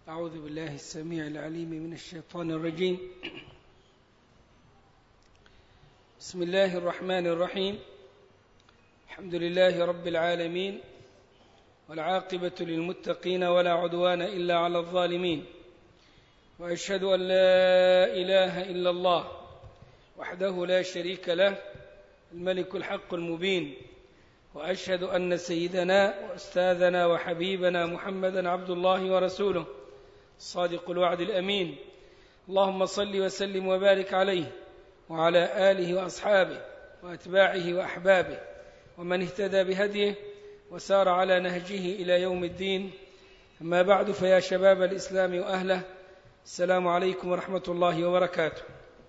أعوذ بالله السميع العليم من الشيطان الرجيم. بسم الله الرحمن الرحيم. الحمد لله رب العالمين، والعاقبة للمتقين ولا عدوان إلا على الظالمين، وأشهد أن لا إله إلا الله وحده لا شريك له الملك الحق المبين، وأشهد أن سيدنا وأستاذنا وحبيبنا محمدا عبد الله ورسوله الصادق الوعد الأمين. اللهم صل وسلم وبارك عليه وعلى آله وأصحابه وأتباعه وأحبابه ومن اهتدى بهديه وسار على نهجه إلى يوم الدين. أما بعد، فيا شباب الإسلام وأهله، السلام عليكم ورحمة الله وبركاته.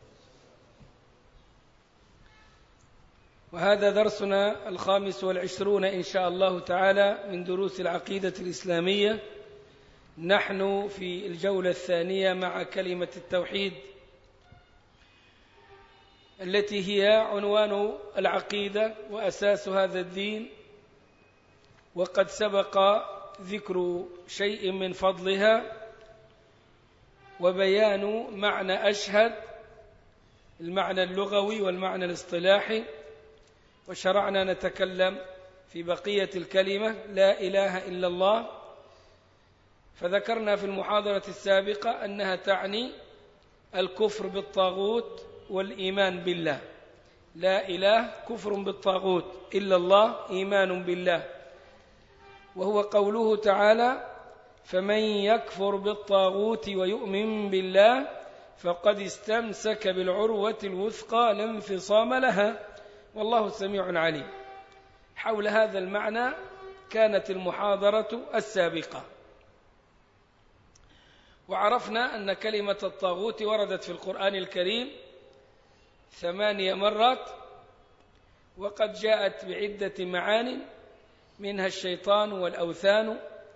وهذا درسنا 25 إن شاء الله تعالى من دروس العقيدة الإسلامية. نحن في الجولة الثانية مع كلمة التوحيد التي هي عنوان العقيدة وأساس هذا الدين، وقد سبق ذكر شيء من فضلها وبيان معنى أشهد، المعنى اللغوي والمعنى الاصطلاحي، وشرعنا نتكلم في بقية الكلمة لا إله إلا الله. فذكرنا في المحاضرة السابقة أنها تعني الكفر بالطاغوت والإيمان بالله. لا إله كفر بالطاغوت، إلا الله إيمان بالله، وهو قوله تعالى: فمن يكفر بالطاغوت ويؤمن بالله فقد استمسك بالعروة الوثقى لا انفصام لها، والله سميع عليم. حول هذا المعنى كانت المحاضرة السابقة. وعرفنا أن كلمة الطاغوت وردت في القرآن الكريم 8 مرات، وقد جاءت بعدة معان، منها الشيطان والأوثان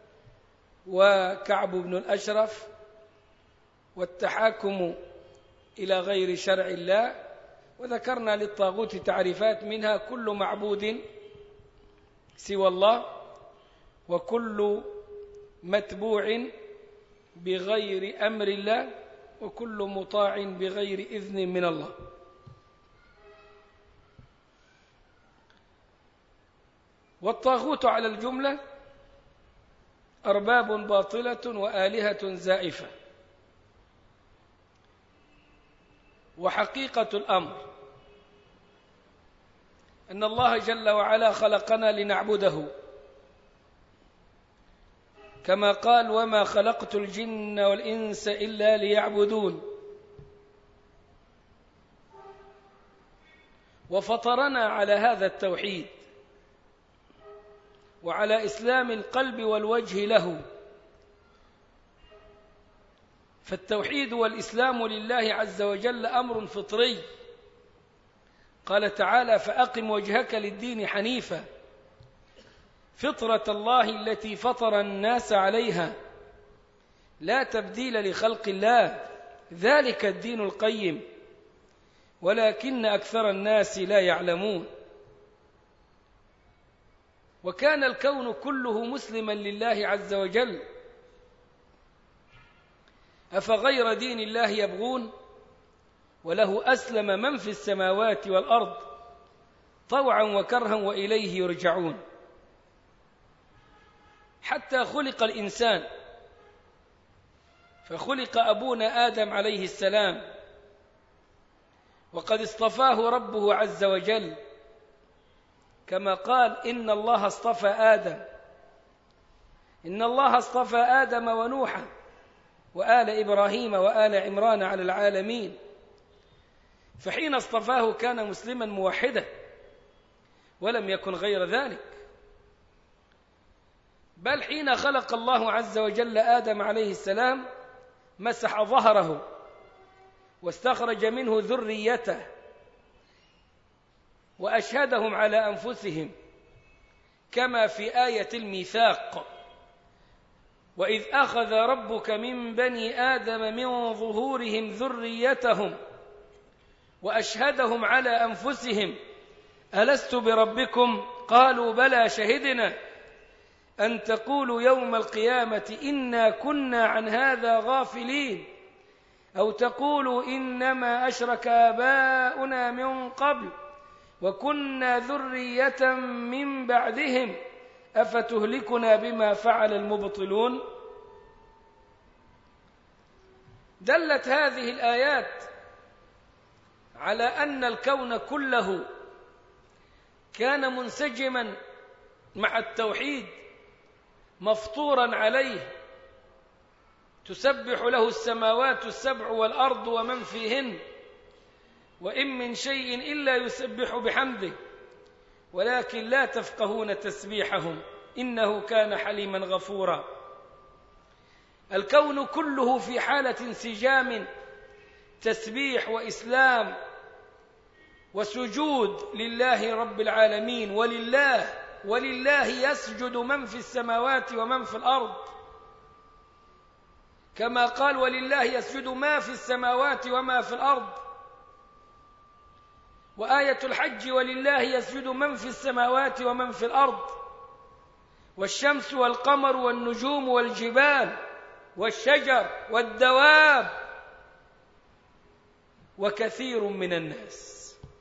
وكعب بن الأشرف والتحاكم إلى غير شرع الله. وذكرنا للطاغوت تعريفات، منها كل معبود سوى الله، وكل متبوع بغير أمر الله، وكل مطاع بغير إذن من الله. والطاغوت على الجملة أرباب باطلة وآلهة زائفة. وحقيقة الأمر أن الله جل وعلا خلقنا لنعبده، كما قال: وما خلقت الجن والإنس إلا ليعبدون. وفطرنا على هذا التوحيد وعلى إسلام القلب والوجه له. فالتوحيد والإسلام لله عز وجل أمر فطري. قال تعالى: فأقم وجهك للدين حنيفا فطرة الله التي فطر الناس عليها لا تبديل لخلق الله ذلك الدين القيم ولكن أكثر الناس لا يعلمون. وكان الكون كله مسلما لله عز وجل، أفغير دين الله يبغون وله أسلم من في السماوات والأرض طوعا وكرها وإليه يرجعون. حتى خلق الإنسان، فخلق أبونا آدم عليه السلام، وقد اصطفاه ربه عز وجل، كما قال: إن الله اصطفى آدم. إن الله اصطفى آدم ونوحا وآل إبراهيم وآل عمران على العالمين. فحين اصطفاه كان مسلما موحدا، ولم يكن غير ذلك. بل حين خلق الله عز وجل آدم عليه السلام مسح ظهره واستخرج منه ذريته وأشهدهم على أنفسهم، كما في آية الميثاق: وإذ أخذ ربك من بني آدم من ظهورهم ذريتهم وأشهدهم على أنفسهم ألست بربكم قالوا بلى شهدنا أن تقولوا يوم القيامة إنا كنا عن هذا غافلين، أو تقولوا إنما أشرك آباؤنا من قبل وكنا ذرية من بعدهم أفتهلكنا بما فعل المبطلون. دلت هذه الآيات على أن الكون كله كان منسجما مع التوحيد مفطورا عليه، تسبح له السماوات السبع والأرض ومن فيهن، وإن من شيء إلا يسبح بحمده ولكن لا تفقهون تسبيحهم إنه كان حليما غفورا. الكون كله في حالة انسجام، تسبيح وإسلام وسجود لله رب العالمين، ولله يسجد من في السماوات ومن في الأرض، كما قال ولله يسجد ما في السماوات وما في الأرض. وآية الحج ولله يسجد من في السماوات ومن في الأرض، والشمس والقمر والنجوم والجبال والشجر والدواب وكثير من الناس،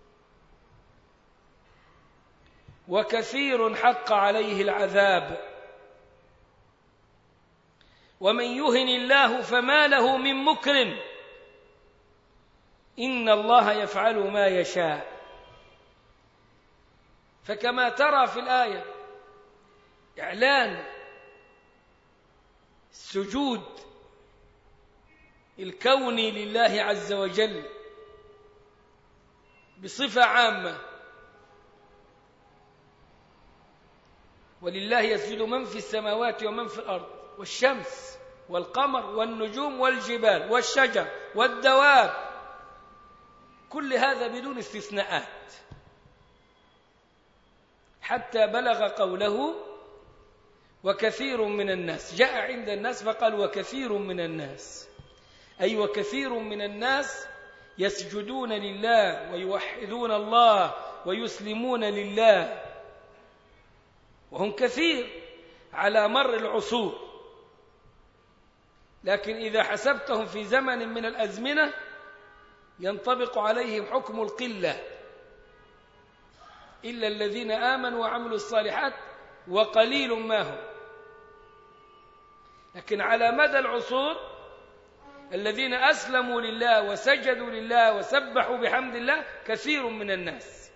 وكثير حق عليه العذاب. ومن يهن الله فما له من مكرم إن الله يفعل ما يشاء. فكما ترى في الآية إعلان السجود الكوني لله عز وجل بصفة عامة، ولله يسجد من في السماوات ومن في الأرض، والشمس والقمر والنجوم والجبال والشجر والدواب، كل هذا بدون استثناءات، حتى بلغ قوله وكثير من الناس. جاء عند الناس فقال وكثير من الناس، أي وكثير من الناس يسجدون لله ويوحدون الله ويسلمون لله، وهم كثير على مر العصور. لكن إذا حسبتهم في زمن من الأزمنة ينطبق عليهم حكم القلة، إلا الذين آمنوا وعملوا الصالحات وقليل ما هم. لكن على مدى العصور الذين أسلموا لله وسجدوا لله وسبحوا بحمد الله كثير من الناس.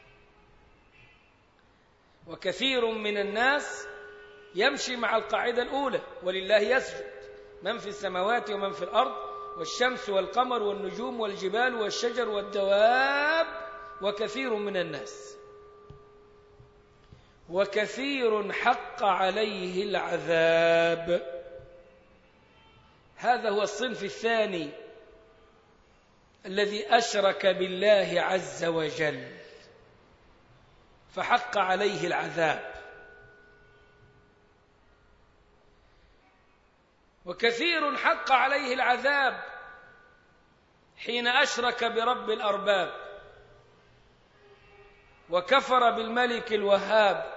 وكثير من الناس يمشي مع القاعدة الأولى ولله يسجد من في السماوات ومن في الأرض، والشمس والقمر والنجوم والجبال والشجر والدواب وكثير من الناس، وكثير حق عليه العذاب. هذا هو الصنف الثاني الذي أشرك بالله عز وجل فحق عليه العذاب. وكثير حق عليه العذاب حين أشرك برب الأرباب وكفر بالملك الوهاب،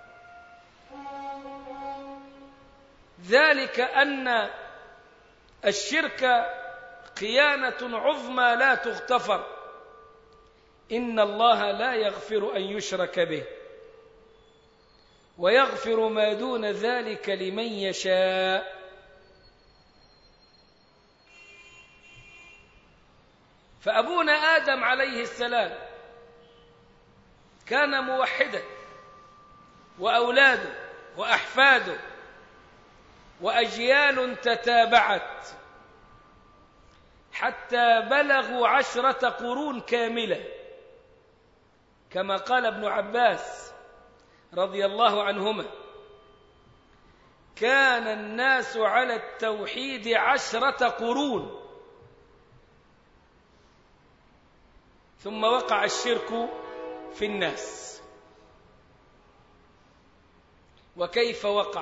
ذلك أن الشرك خيانة عظمى لا تغتفر، إن الله لا يغفر أن يشرك به ويغفر ما دون ذلك لمن يشاء. فأبونا آدم عليه السلام كان موحدا، وأولاده وأحفاده وأجيال تتابعت حتى بلغوا 10 قرون كاملة، كما قال ابن عباس رضي الله عنهما: كان الناس على التوحيد 10 قرون ثم وقع الشرك في الناس. وكيف وقع؟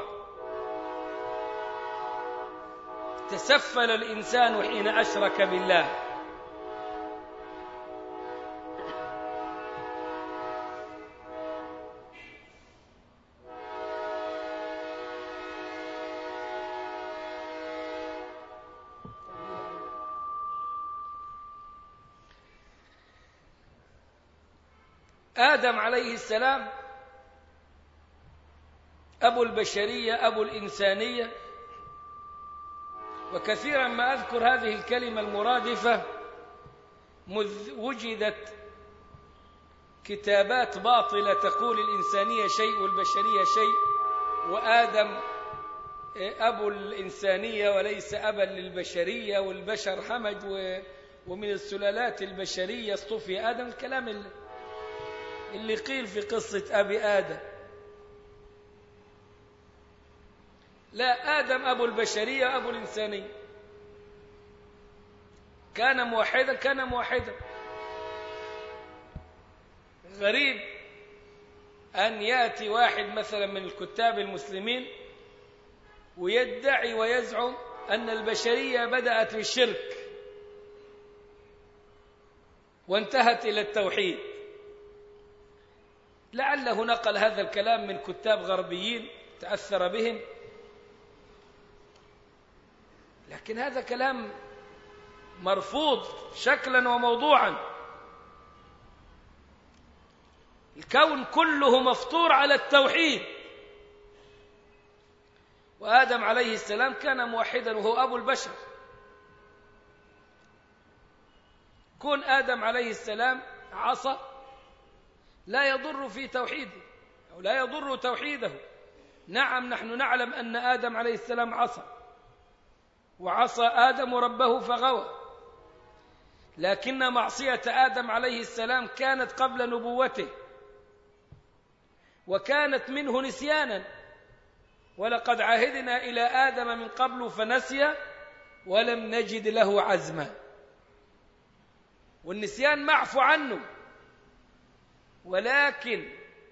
تسفل الإنسان حين أشرك بالله. آدم عليه السلام أبو البشرية، أبو الإنسانية. وكثيرا ما أذكر هذه الكلمة المرادفة مذ وجدت كتابات باطلة تقول الإنسانية شيء والبشرية شيء، وآدم أبو الإنسانية وليس أبا للبشرية، والبشر همج ومن السلالات البشرية اصطفي آدم. الكلام اللي قيل في قصة أبي آدم. لا، آدم أبو البشرية أبو الإنسانية. كان موحدا، كان موحدا. غريب أن يأتي واحد مثلا من الكتاب المسلمين ويدعي ويزعم أن البشرية بدأت بالشرك وانتهت إلى التوحيد. لعله نقل هذا الكلام من كتاب غربيين تأثر بهم، لكن هذا كلام مرفوض شكلا وموضوعا. الكون كله مفطور على التوحيد، وآدم عليه السلام كان موحدا وهو أبو البشر. كون آدم عليه السلام عصى لا يضر في توحيده أو لا يضر توحيده. نعم، نحن نعلم أن آدم عليه السلام عصى، وعصى آدم ربه فغوى، لكن معصية آدم عليه السلام كانت قبل نبوته، وكانت منه نسيانا. ولقد عهدنا إلى آدم من قبل فنسي ولم نجد له عزما. والنسيان معفو عنه، ولكن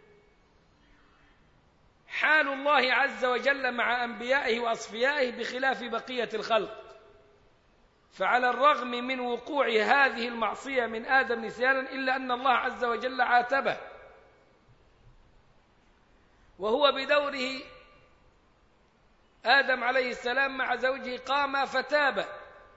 حال الله عز وجل مع أنبيائه وأصفيائه بخلاف بقية الخلق. فعلى الرغم من وقوع هذه المعصية من آدم نسيانا، إلا أن الله عز وجل عاتبه، وهو بدوره آدم عليه السلام مع زوجه قام فتاب،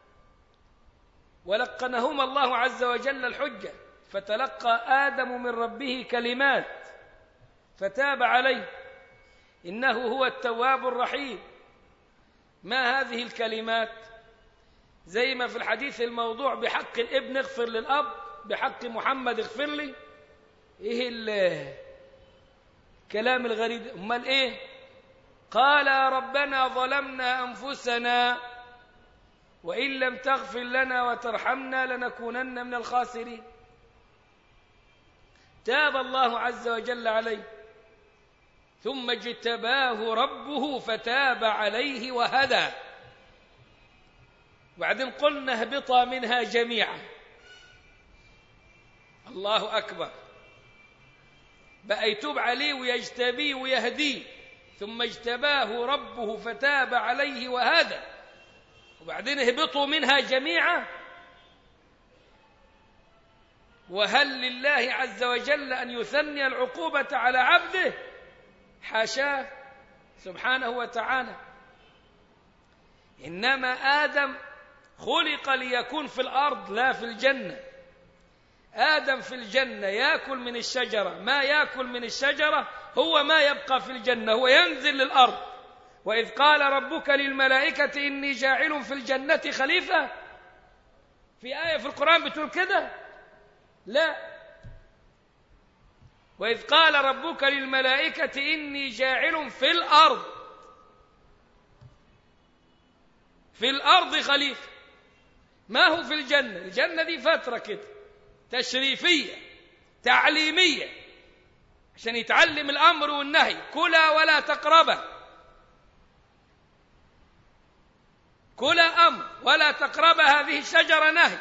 ولقنهما الله عز وجل الحجة، فتلقى آدم من ربه كلمات فتاب عليه، إنه هو التواب الرحيم. ما هذه الكلمات؟ زي ما في الحديث الموضوع بحق الابن اغفر للأب، بحق محمد اغفر لي. إيه الكلام الغريب؟ أمال إيه؟ قال يا ربنا ظلمنا أنفسنا وإن لم تغفر لنا وترحمنا لنكونن من الخاسرين. تاب الله عز وجل عليه، ثم اجتباه ربه فتاب عليه وهدى. وبعدين قلنا اهبطا منها جميعا. الله أكبر، بقى يتوب عليه ويجتبيه ويهديه، ثم اجتباه ربه فتاب عليه وهدى، وبعدين اهبطوا منها جميعا. وهل لله عز وجل أن يثني العقوبة على عبده؟ حاشاه سبحانه وتعالى. إنما آدم خلق ليكون في الأرض لا في الجنة. آدم في الجنة يأكل من الشجرة، ما يأكل من الشجرة هو ما يبقى في الجنة، هو ينزل للأرض. وإذ قال ربك للملائكة إني جاعل في الجنة خليفة، في آية في القرآن بتقول كده؟ لا. وإذ قال ربك للملائكة إني جاعل في الأرض، في الأرض خليفة، ما هو في الجنة. الجنة دي فترة كده تشريفية تعليمية عشان يتعلم الأمر والنهي، كلا ولا تقربا، كلا أمر ولا تقربا هذه الشجرة نهي.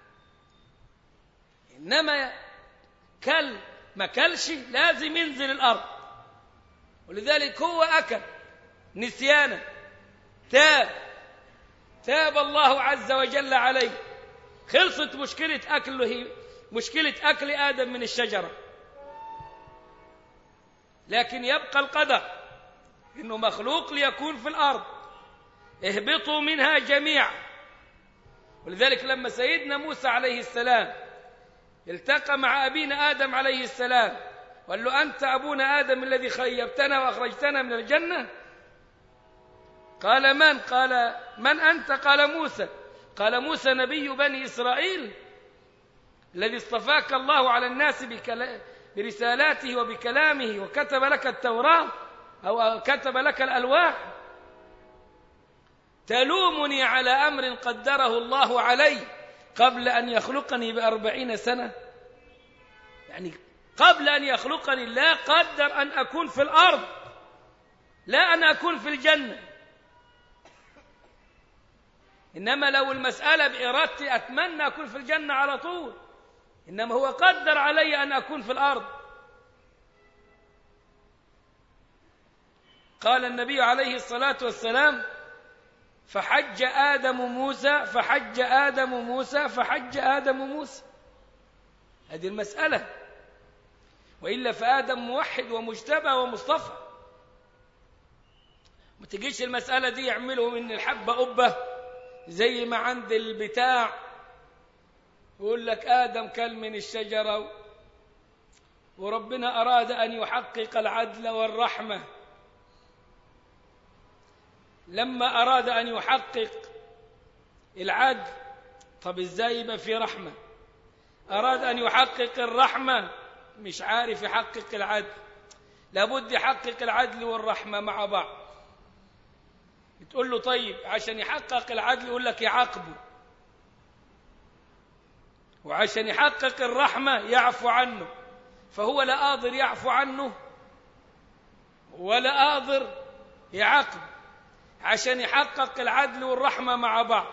إنما ما كلش لازم ينزل الأرض، ولذلك هو أكل نسيانا، تاب الله عز وجل عليه، خلصت مشكلة أكله، مشكلة أكل آدم من الشجرة. لكن يبقى القدر إنه مخلوق ليكون في الأرض، اهبطوا منها جميعا. ولذلك لما سيدنا موسى عليه السلام التقى مع أبينا آدم عليه السلام وقال له: أنت أبونا آدم الذي خيبتنا وأخرجتنا من الجنة؟ قال: من؟ قال: من أنت؟ قال: موسى. قال: موسى نبي بني إسرائيل الذي اصطفاك الله على الناس برسالاته وبكلامه وكتب لك التوراة أو كتب لك الألواح، تلومني على أمر قدره الله علي قبل أن يخلقني ب40 سنة؟ يعني قبل أن يخلقني الله قدر أن أكون في الأرض، لا أن أكون في الجنة. إنما لو المسألة بإرادتي أتمنى أكون في الجنة على طول، إنما هو قدر علي أن أكون في الأرض. قال النبي عليه الصلاة والسلام: فحج آدم موسى فحج آدم موسى فحج آدم موسى. هذه المسألة، وإلا فآدم موحد ومجتبى ومصطفى. ما تجيش المسألة دي يعملوا من الحبة قبة زي ما عند البتاع، يقول لك آدم كل من الشجرة وربنا أراد أن يحقق العدل والرحمة. لما أراد أن يحقق العدل، طب إزاي يبقى في رحمة؟ أراد أن يحقق الرحمة، مش عارف يحقق العدل، لابد يحقق العدل والرحمة مع بعض. تقول له: طيب عشان يحقق العدل، يقول لك يعاقبه، وعشان يحقق الرحمة يعفو عنه، فهو لا قادر يعفو عنه ولا قادر يعاقب، عشان يحقق العدل والرحمة مع بعض.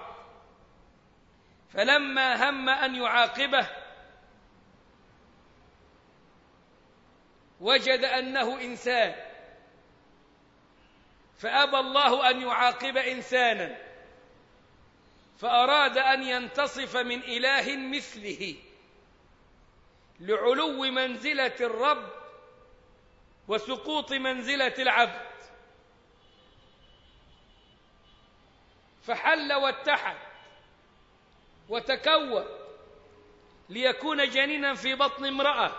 فلما هم أن يعاقبه وجد أنه إنسان، فأبى الله أن يعاقب إنسانا، فأراد أن ينتصف من إله مثله لعلو منزلة الرب وسقوط منزلة العبد، فحل واتحد وتكون ليكون جنينا في بطن امرأة،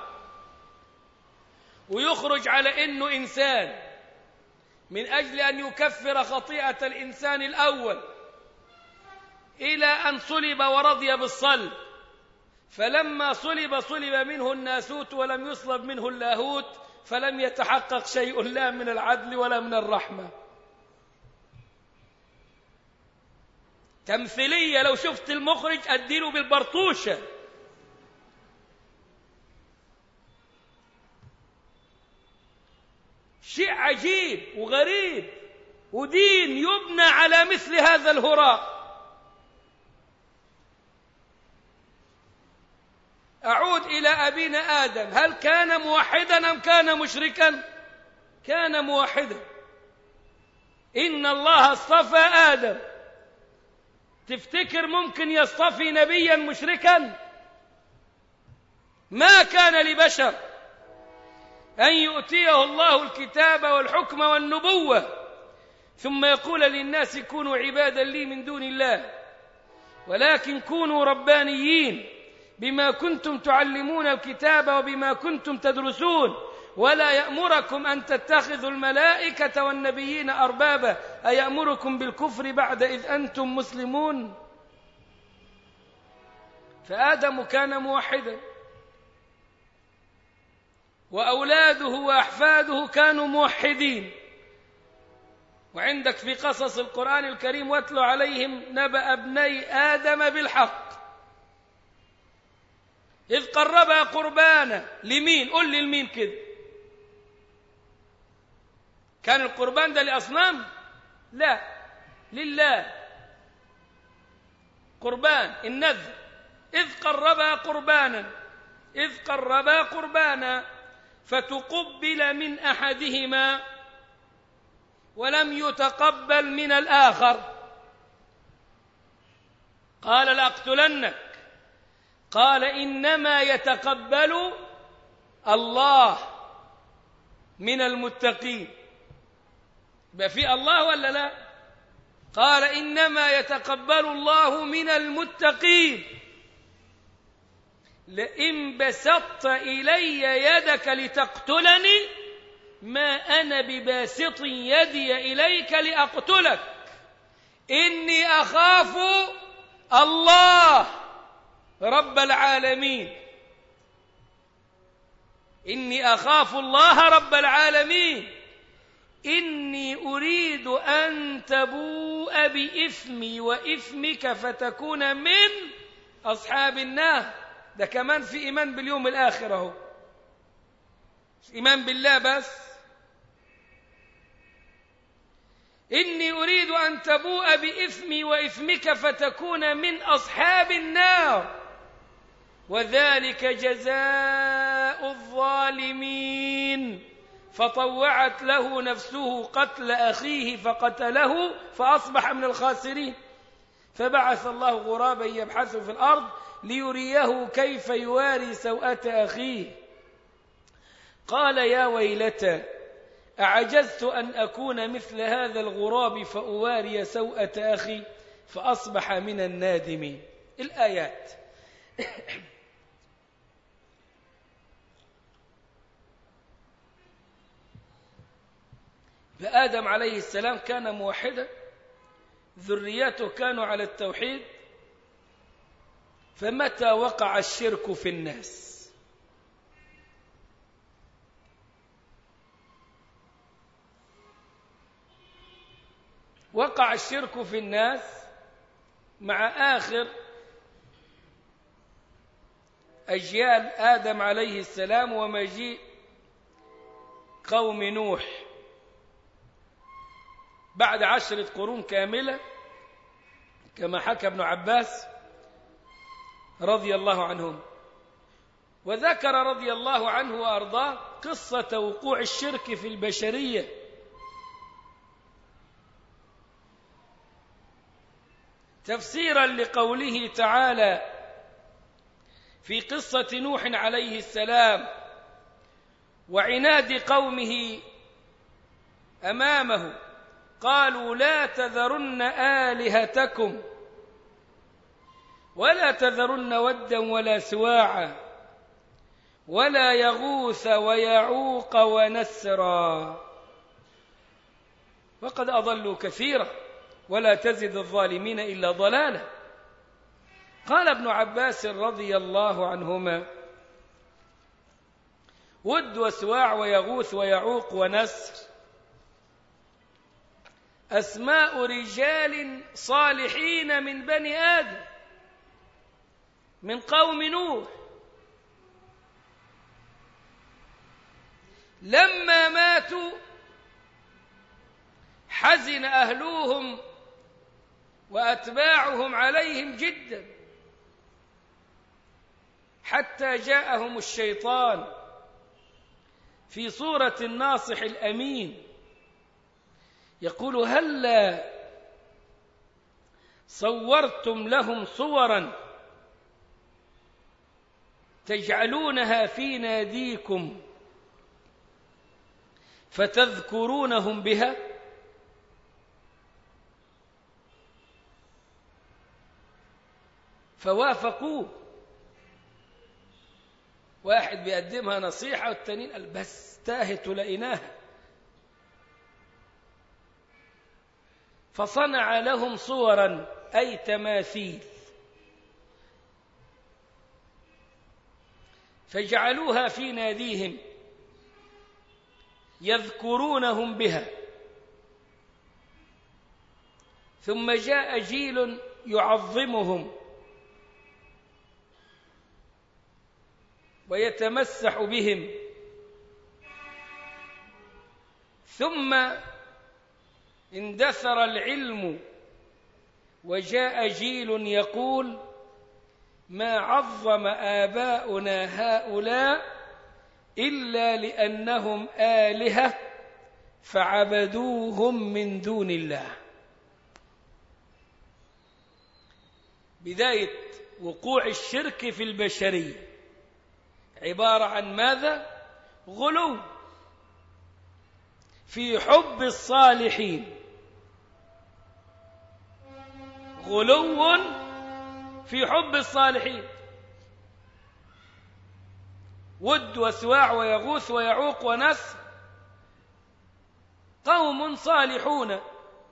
ويخرج على إنه إنسان من أجل أن يكفر خطيئة الإنسان الأول، إلى أن صلب ورضي بالصلب. فلما صلب منه الناسوت ولم يصلب منه اللاهوت، فلم يتحقق شيء لا من العدل ولا من الرحمة. تمثيلية، لو شفت المخرج أديله بالبرطوشة. شيء عجيب وغريب، ودين يبنى على مثل هذا الهراء. أعود إلى أبينا آدم، هل كان موحدا أم كان مشركا؟ كان موحدا. إن الله اصطفى آدم. تفتكر ممكن يصطفي نبيا مشركا؟ ما كان لبشر أن يؤتيه الله الكتاب والحكم والنبوة ثم يقول للناس كونوا عبادا لي من دون الله، ولكن كونوا ربانيين بما كنتم تعلمون الكتاب وبما كنتم تدرسون، ولا يأمركم أن تتخذوا الملائكة والنبيين أربابا أيأمركم بالكفر بعد إذ أنتم مسلمون. فآدم كان موحدا، وأولاده وأحفاده كانوا موحدين. وعندك في قصص القرآن الكريم: واتل عليهم نبأ ابني آدم بالحق إذ قربا قربانا. لمين؟ قل لي لمين كده؟ كان القربان ده لأصنام؟ لا، لله. قربان النذر. إذ قربا قربانا فتقبل من أحدهما ولم يتقبل من الآخر، قال لأقتلنك. قال إنما يتقبل الله من المتقين. يبقى في الله ولا لا؟ قال إنما يتقبل الله من المتقين. لئن بسطت إلي يدك لتقتلني ما أنا بباسط يدي إليك لأقتلك إني أخاف الله رب العالمين. إني أخاف الله رب العالمين. إني أريد أن تبوء بإثمي وإثمك فتكون من أصحاب النار. ده كمان في إيمان باليوم الآخر اهو، إيمان بالله بس. إني أريد أن تبوء بإثمي وإثمك فتكون من أصحاب النار وذلك جزاء الظالمين. فطوعت له نفسه قتل أخيه فقتله فأصبح من الخاسرين. فبعث الله غرابا يبحث في الأرض ليريه كيف يواري سوءة أخيه قال يا ويلتى أعجزت أن أكون مثل هذا الغراب فأواري سوءة أخي فأصبح من النادمين. الآيات. فآدم عليه السلام كان موحدا، ذريته كانوا على التوحيد، فمتى وقع الشرك في الناس وقع الشرك في الناس مع آخر أجيال آدم عليه السلام ومجيء قوم نوح بعد 10 قرون كاملة كما حكى ابن عباس رضي الله عنهم. وذكر رضي الله عنه وأرضاه قصة وقوع الشرك في البشرية تفسيرا لقوله تعالى في قصة نوح عليه السلام وعناد قومه أمامه قالوا لا تذرن آلهتكم ولا تذرن ودا ولا سواعا ولا يغوث ويعوق ونسرا وقد أضلوا كثيرا ولا تزد الظالمين إلا ضلالا. قال ابن عباس رضي الله عنهما ود وسواع ويغوث ويعوق ونسر أسماء رجال صالحين من بني آدم من قوم نوح لما ماتوا حزن أهلوهم وأتباعهم عليهم جدا حتى جاءهم الشيطان في صورة الناصح الأمين يقول هلا صورتم لهم صورا تجعلونها في ناديكم فتذكرونهم بها. فوافقوه. واحد بيقدمها نصيحة والتانيين قال بس تاهت لقيناها. فصنع لهم صورا أي تماثيل فجعلوها في ناديهم يذكرونهم بها. ثم جاء جيل يعظمهم ويتمسح بهم. ثم اندثر العلم وجاء جيل يقول ما عظم آباؤنا هؤلاء إلا لأنهم آلهة فعبدوهم من دون الله. بداية وقوع الشرك في البشرية عبارة عن ماذا؟ غلو في حب الصالحين، غلو في حب الصالحين. ود وسواع ويغوث ويعوق ونسر، قوم صالحون.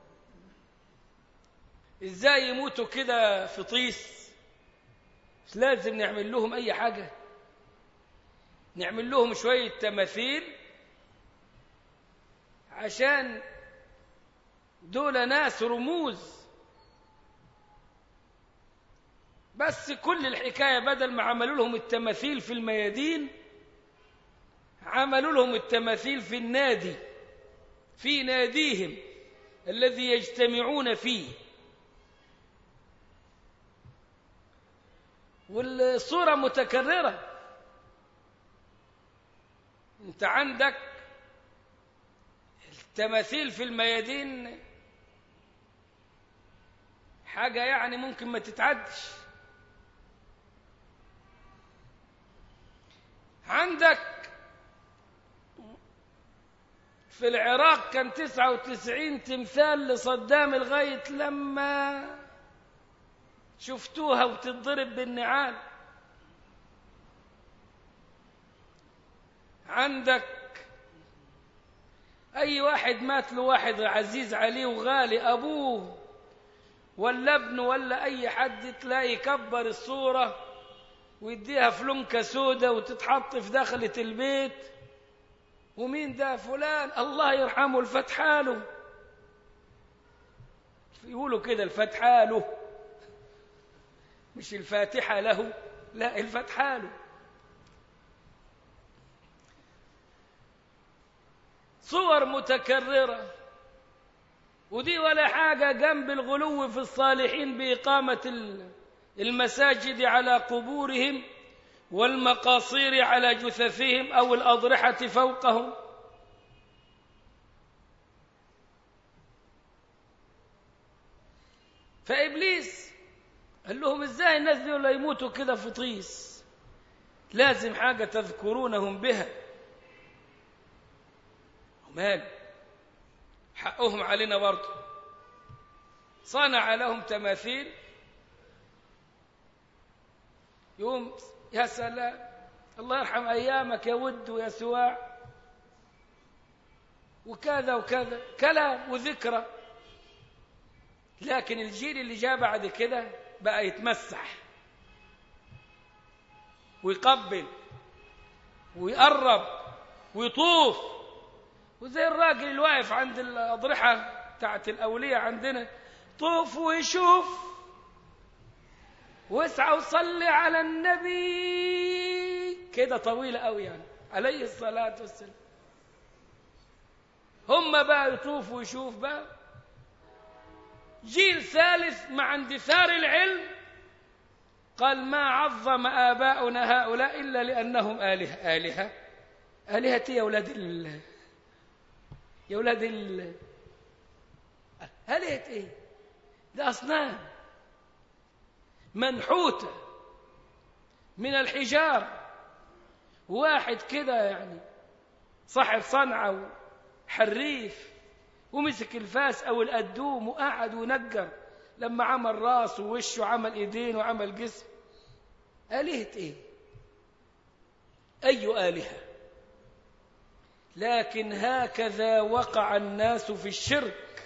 ازاي يموتوا كده في طيس؟ مش لازم نعمل لهم اي حاجة، نعمل لهم شوية تماثيل عشان دول ناس رموز. بس كل الحكاية بدل ما عملوا لهم التماثيل في الميادين، عملوا لهم التماثيل في النادي، في ناديهم الذي يجتمعون فيه. والصورة متكررة. انت عندك التماثيل في الميادين حاجة يعني ممكن ما تتعدش. عندك في العراق كان 99 تمثال لصدام لغاية لما شفتوها وتضرب بالنعال. عندك أي واحد مات له واحد عزيز عليه وغالي، أبوه ولا ابنه ولا أي حد، تلاقي يكبر الصورة ويديها فلنكة سودة وتتحط في داخلة البيت. ومين ده؟ فلان الله يرحمه الفتحاله، يقولوا كده الفتحاله، مش الفاتحة له، لا الفتحاله. صور متكررة، ودي ولا حاجة جنب الغلو في الصالحين بإقامة المساجد على قبورهم والمقاصير على جثثهم أو الأضرحة فوقهم. فإبليس قال لهم ازاي الناس دي ولا يموتوا كده في طيس؟ لازم حاجة تذكرونهم بها. ومال حقهم علينا برضه. صنع لهم تماثيل، يوم يا سلام الله يرحم أيامك يا ود ويا سواع وكذا وكذا، كلام وذكرى. لكن الجيل اللي جاء بعد كده بقى يتمسح ويقبل ويقرب ويطوف، وزي الراجل اللي واقف عند الأضرحة بتاعت الأولياء عندنا، طوف ويشوف واسعى وصلي على النبي، كده طويلة قوي يعني عليه الصلاة والسلام. هم بقى يطوف ويشوف. بقى جيل ثالث مع اندثار العلم قال ما عظم آباؤنا هؤلاء إلا لأنهم آلهة. آلهة يا أولاد آلهة إيه؟ ده أصنام منحوتة من الحجار. واحد كده يعني صاحب صنعة وحريف ومسك الفاس أو الأدوم وقعد ونجر، لما عمل راس ووشه وعمل إيدين وعمل جسم. آلهة إيه؟ أي آلهة؟ لكن هكذا وقع الناس في الشرك،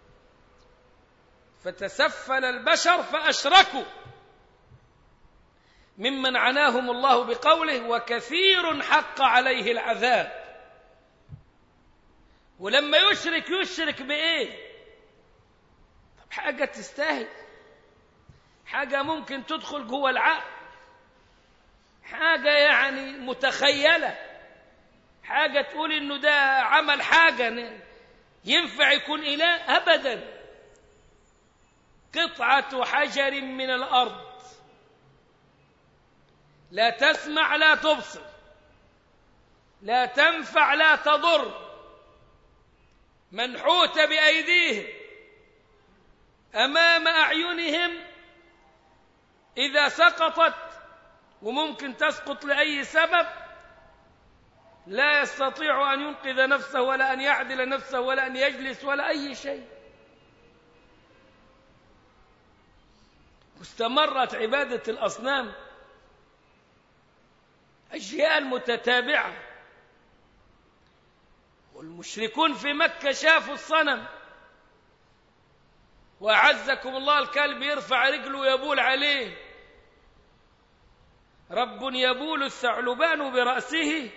فتسفل البشر فأشركوا، ممن عناهم الله بقوله وكثير حق عليه العذاب. ولما يشرك بإيه؟ طب حاجة تستاهل، حاجة ممكن تدخل جوه العقل، حاجة يعني متخيلة، حاجة تقول إنه ده عمل حاجة ينفع يكون إله؟ أبدا. قطعة حجر من الأرض لا تسمع لا تبصر لا تنفع لا تضر، منحوتة بأيديهم أمام أعينهم، إذا سقطت وممكن تسقط لأي سبب لا يستطيع أن ينقذ نفسه ولا أن يعدل نفسه ولا أن يجلس ولا أي شيء. واستمرت عبادة الأصنام أجيال متتابعة. والمشركون في مكة شافوا الصنم، وأعزكم الله الكلب يرفع رجله ويبول عليه. رب يبول الثعلبان برأسه،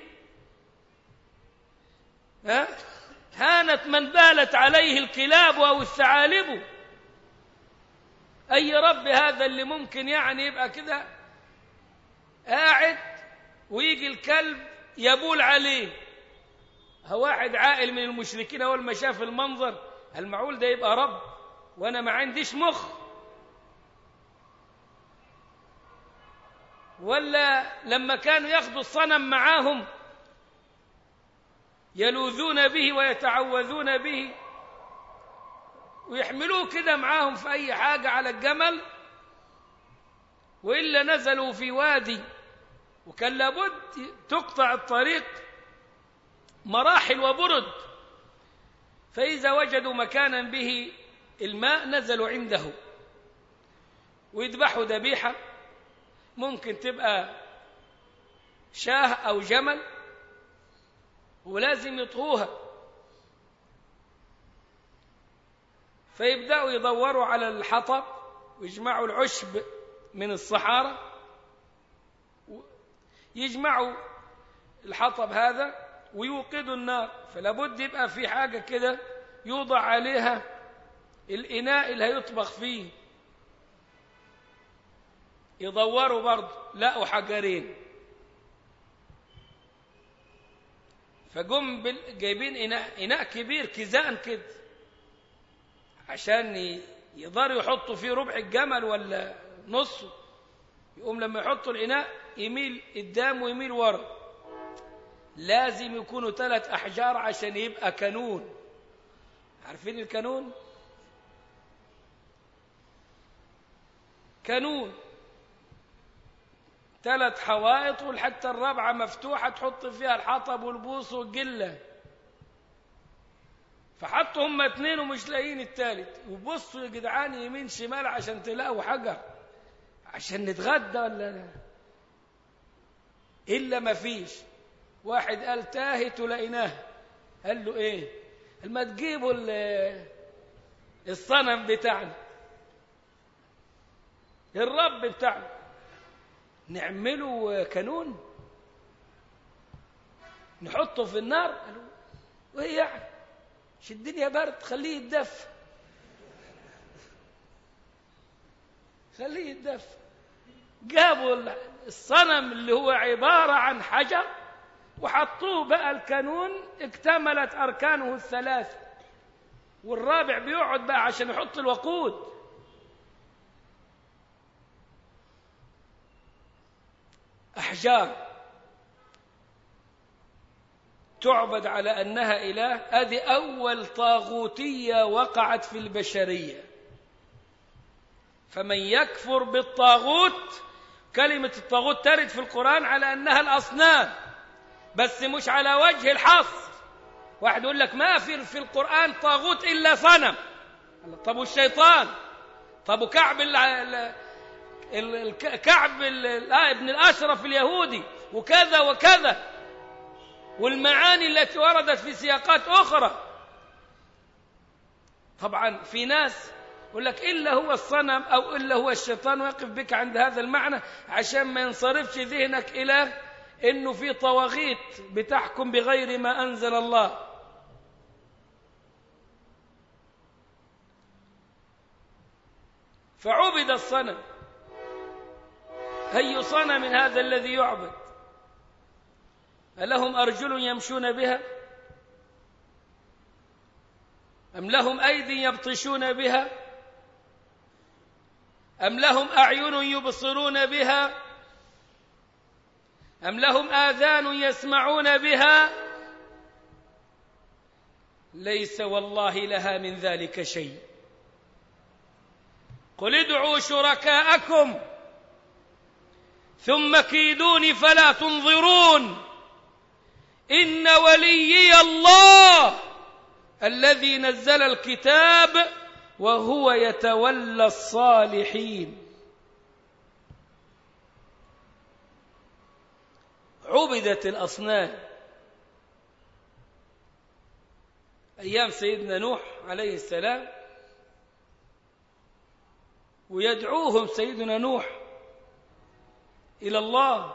هانت من بالت عليه الكلاب أو الثعالب. أي رب هذا اللي ممكن يعني يبقى كده قاعد ويجي الكلب يبول عليه؟ هو واحد عاقل من المشركين أول ما شاف المنظر المعقول ده يبقى رب وأنا ما عنديش مخ؟ ولا لما كانوا ياخدوا الصنم معاهم يلوذون به ويتعوذون به ويحملوه كده معاهم في أي حاجة على الجمل، وإلا نزلوا في وادي وكان لابد تقطع الطريق مراحل وبرد، فإذا وجدوا مكانا به الماء نزلوا عنده ويذبحوا ذبيحة، ممكن تبقى شاه أو جمل، ولازم يطهوها. فيبدأوا يدوروا على الحطب ويجمعوا العشب من الصحارى، يجمعوا الحطب هذا ويوقدوا النار، فلابد يبقى في حاجة كده يوضع عليها الإناء اللي هيطبخ فيه. يدوروا برضه لقوا حجرين، فجم جايبين إناء كبير كيزان كده عشان يقدروا يحطوا فيه ربع الجمل ولا نصه. يقوم لما يحطوا الإناء يميل قدام ويميل ورا، لازم يكونوا 3 أحجار عشان يبقى كانون. عارفين الكانون؟ كانون 3 حوائط والحتة الرابعة مفتوحة تحط فيها الحطب والبوص والجلة. فحطوا هم 2 ومش لاقيين الثالث، وبصوا يا جدعان يمين شمال عشان تلاقوا حجر عشان نتغدى ولا لا، إلا ما فيش. واحد قال تاهت ولقيناه. قال له إيه؟ قال ما تجيبوا الصنم بتاعنا، الرب بتاعنا، نعمله كانون نحطه في النار. قالوا وإيه يعني؟ مش الدنيا برد، خليه يتدفى، خليه يتدفى. جابوا الصنم اللي هو عبارة عن حجر وحطوه بقى الكانون، اكتملت أركانه ال3، والرابع بيقعد بقى عشان يحط الوقود. أحجار تعبد على أنها إله. هذه أول طاغوتية وقعت في البشرية. فمن يكفر بالطاغوت، كلمة الطاغوت ترد في القرآن على أنها الأصنام، بس مش على وجه الحصر. واحد يقول لك ما في القرآن طاغوت إلا صنم. طب والشيطان؟ طب وكعب كعب ابن الأشرف اليهودي وكذا وكذا، والمعاني التي وردت في سياقات أخرى. طبعا في ناس يقول لك إلا هو الصنم أو إلا هو الشيطان، ويقف بك عند هذا المعنى عشان ما ينصرفش ذهنك إلى إنه في طواغيت بتحكم بغير ما أنزل الله. فعبد الصنم. أي صنم هذا الذي يعبد؟ ألهم أرجل يمشون بها؟ أم لهم أيدي يبطشون بها؟ أم لهم أعين يبصرون بها؟ أم لهم آذان يسمعون بها؟ ليس والله لها من ذلك شيء. قل ادعوا شركاءكم ثم كيدوني فلا تنظرون إن وليي الله الذي نزل الكتاب وهو يتولى الصالحين. عبدت الأصنام أيام سيدنا نوح عليه السلام، ويدعوهم سيدنا نوح إلى الله: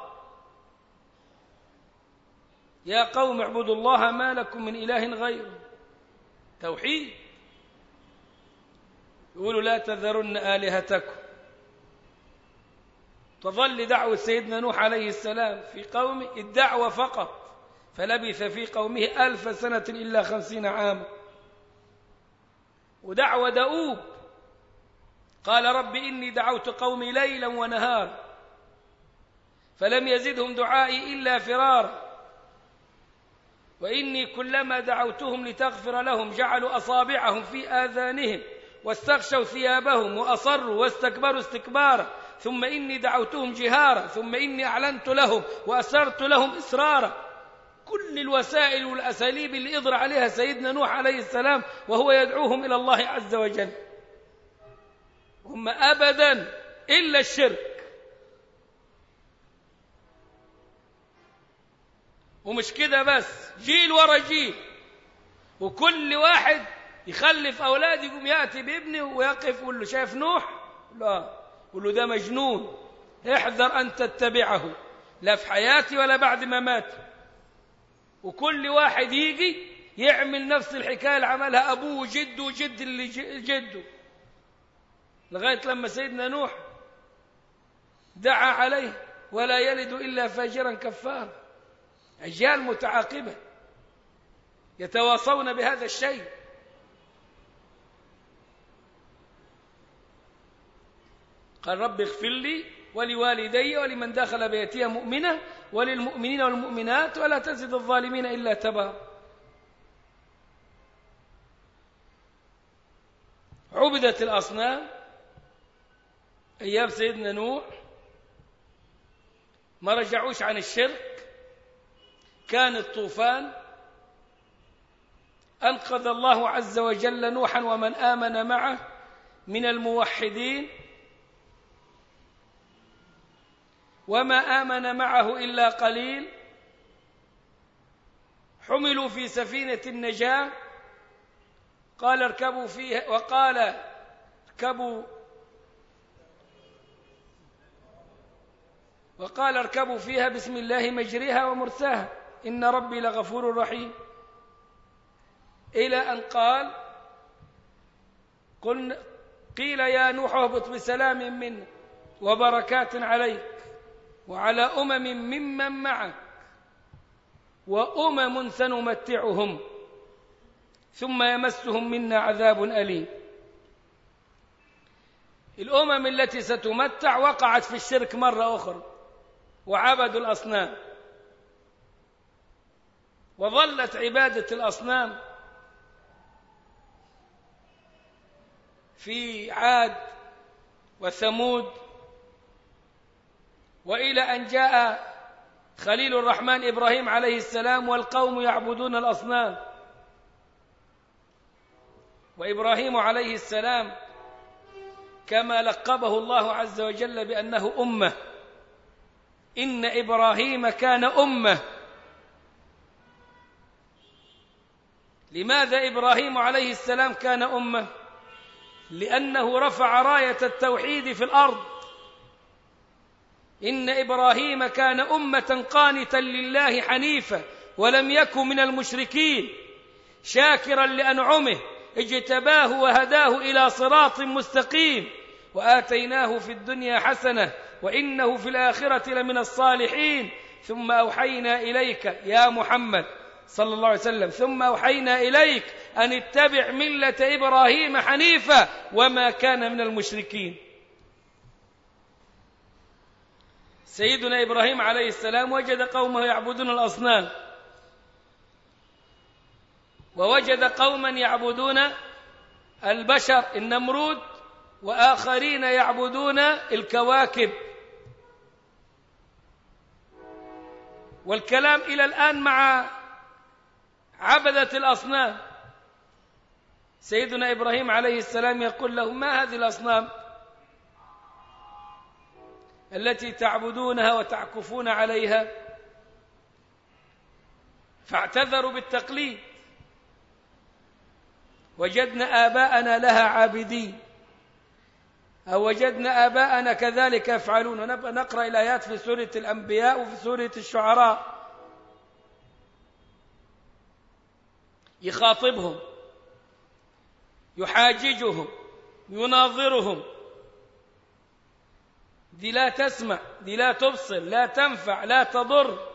يا قوم اعبدوا الله ما لكم من إله غيره. توحيد. يقولوا: لا تذرن آلهتكم. تظل دعوة سيدنا نوح عليه السلام في قومه الدعوة فقط، فلبث في قومه 1000 سنة إلا 50 عاما. ودعوة دؤوب، قال: رب إني دعوت قومي ليلا ونهارا فلم يزدهم دعائي إلا فرارا، وإني كلما دعوتهم لتغفر لهم جعلوا أصابعهم في آذانهم واستغشوا ثيابهم وأصروا واستكبروا استكبارا، ثم إني دعوتهم جهارا ثم إني أعلنت لهم وأسررت لهم إسرارا. كل الوسائل والأساليب اللي يضر عليها سيدنا نوح عليه السلام وهو يدعوهم إلى الله عز وجل، هم أبدا إلا الشرك. ومش كده بس، جيل ورا جيل، وكل واحد يخلف أولاد يقوم يأتي بابنه ويقف يقول له: شايف نوح؟ لا، يقول له: ده مجنون، احذر أن تتبعه، لا في حياتي ولا بعد ما مات. وكل واحد يجي يعمل نفس الحكاية اللي عملها أبوه وجده وجد اللي جده، لغاية لما سيدنا نوح دعا عليه: ولا يلد إلا فاجرا كفارا. أجيال متعاقبة يتواصون بهذا الشيء. قال: رب اغفر لي ولوالدي ولمن دخل بيتي مؤمنا وللمؤمنين والمؤمنات ولا تزد الظالمين إلا تبارا. عبدت الأصنام أيام سيدنا نوح، ما رجعوش عن الشرك. كان الطوفان، أنقذ الله عز وجل نوحا ومن آمن معه من الموحدين، وما آمن معه إلا قليل. حملوا في سفينة النجاة، قال اركبوا فيها، وقال اركبوا فيها بسم الله مجريها ومرساها إن ربي لغفور رحيم، إلى أن قيل يا نوح اهبط بسلام منا وبركات عليك وعلى ممن معك وأمم سنمتعهم ثم يمسهم منا عذاب أليم. الأمم التي ستمتع وقعت في الشرك مرة أخرى وعبدوا الأصنام، وظلت عبادة الأصنام في عاد وثمود، وإلى أن جاء خليل الرحمن إبراهيم عليه السلام والقوم يعبدون الأصنام. وإبراهيم عليه السلام كما لقبه الله عز وجل بأنه أمة، إن إبراهيم كان أمة. لماذا إبراهيم عليه السلام كان أمة؟ لأنه رفع راية التوحيد في الأرض. إن إبراهيم كان أمة قانتا لله حنيفا ولم يكن من المشركين، شاكرا لأنعمه اجتباه وهداه إلى صراط مستقيم، وآتيناه في الدنيا حسنة وإنه في الآخرة لمن الصالحين. ثم أوحينا إليك يا محمد صلى الله عليه وسلم، ثم أوحينا إليك أن اتبع ملة إبراهيم حنيفا وما كان من المشركين. سيدنا إبراهيم عليه السلام وجد قومه يعبدون الأصنام، ووجد قوما يعبدون البشر النمرود، وآخرين يعبدون الكواكب. والكلام إلى الآن مع عبدة الأصنام. سيدنا إبراهيم عليه السلام يقول لهم: ما هذه الأصنام التي تعبدونها وتعكفون عليها؟ فاعتذروا بالتقليد. وجدنا آباءنا لها عابدين، أو وجدنا آباءنا كذلك يفعلون. ونبقى نقرأ الآيات في سورة الأنبياء وفي سورة الشعراء. يخاطبهم، يحاججهم، يناظرهم. دي لا تسمع، دي لا تبصر، لا تنفع، لا تضر.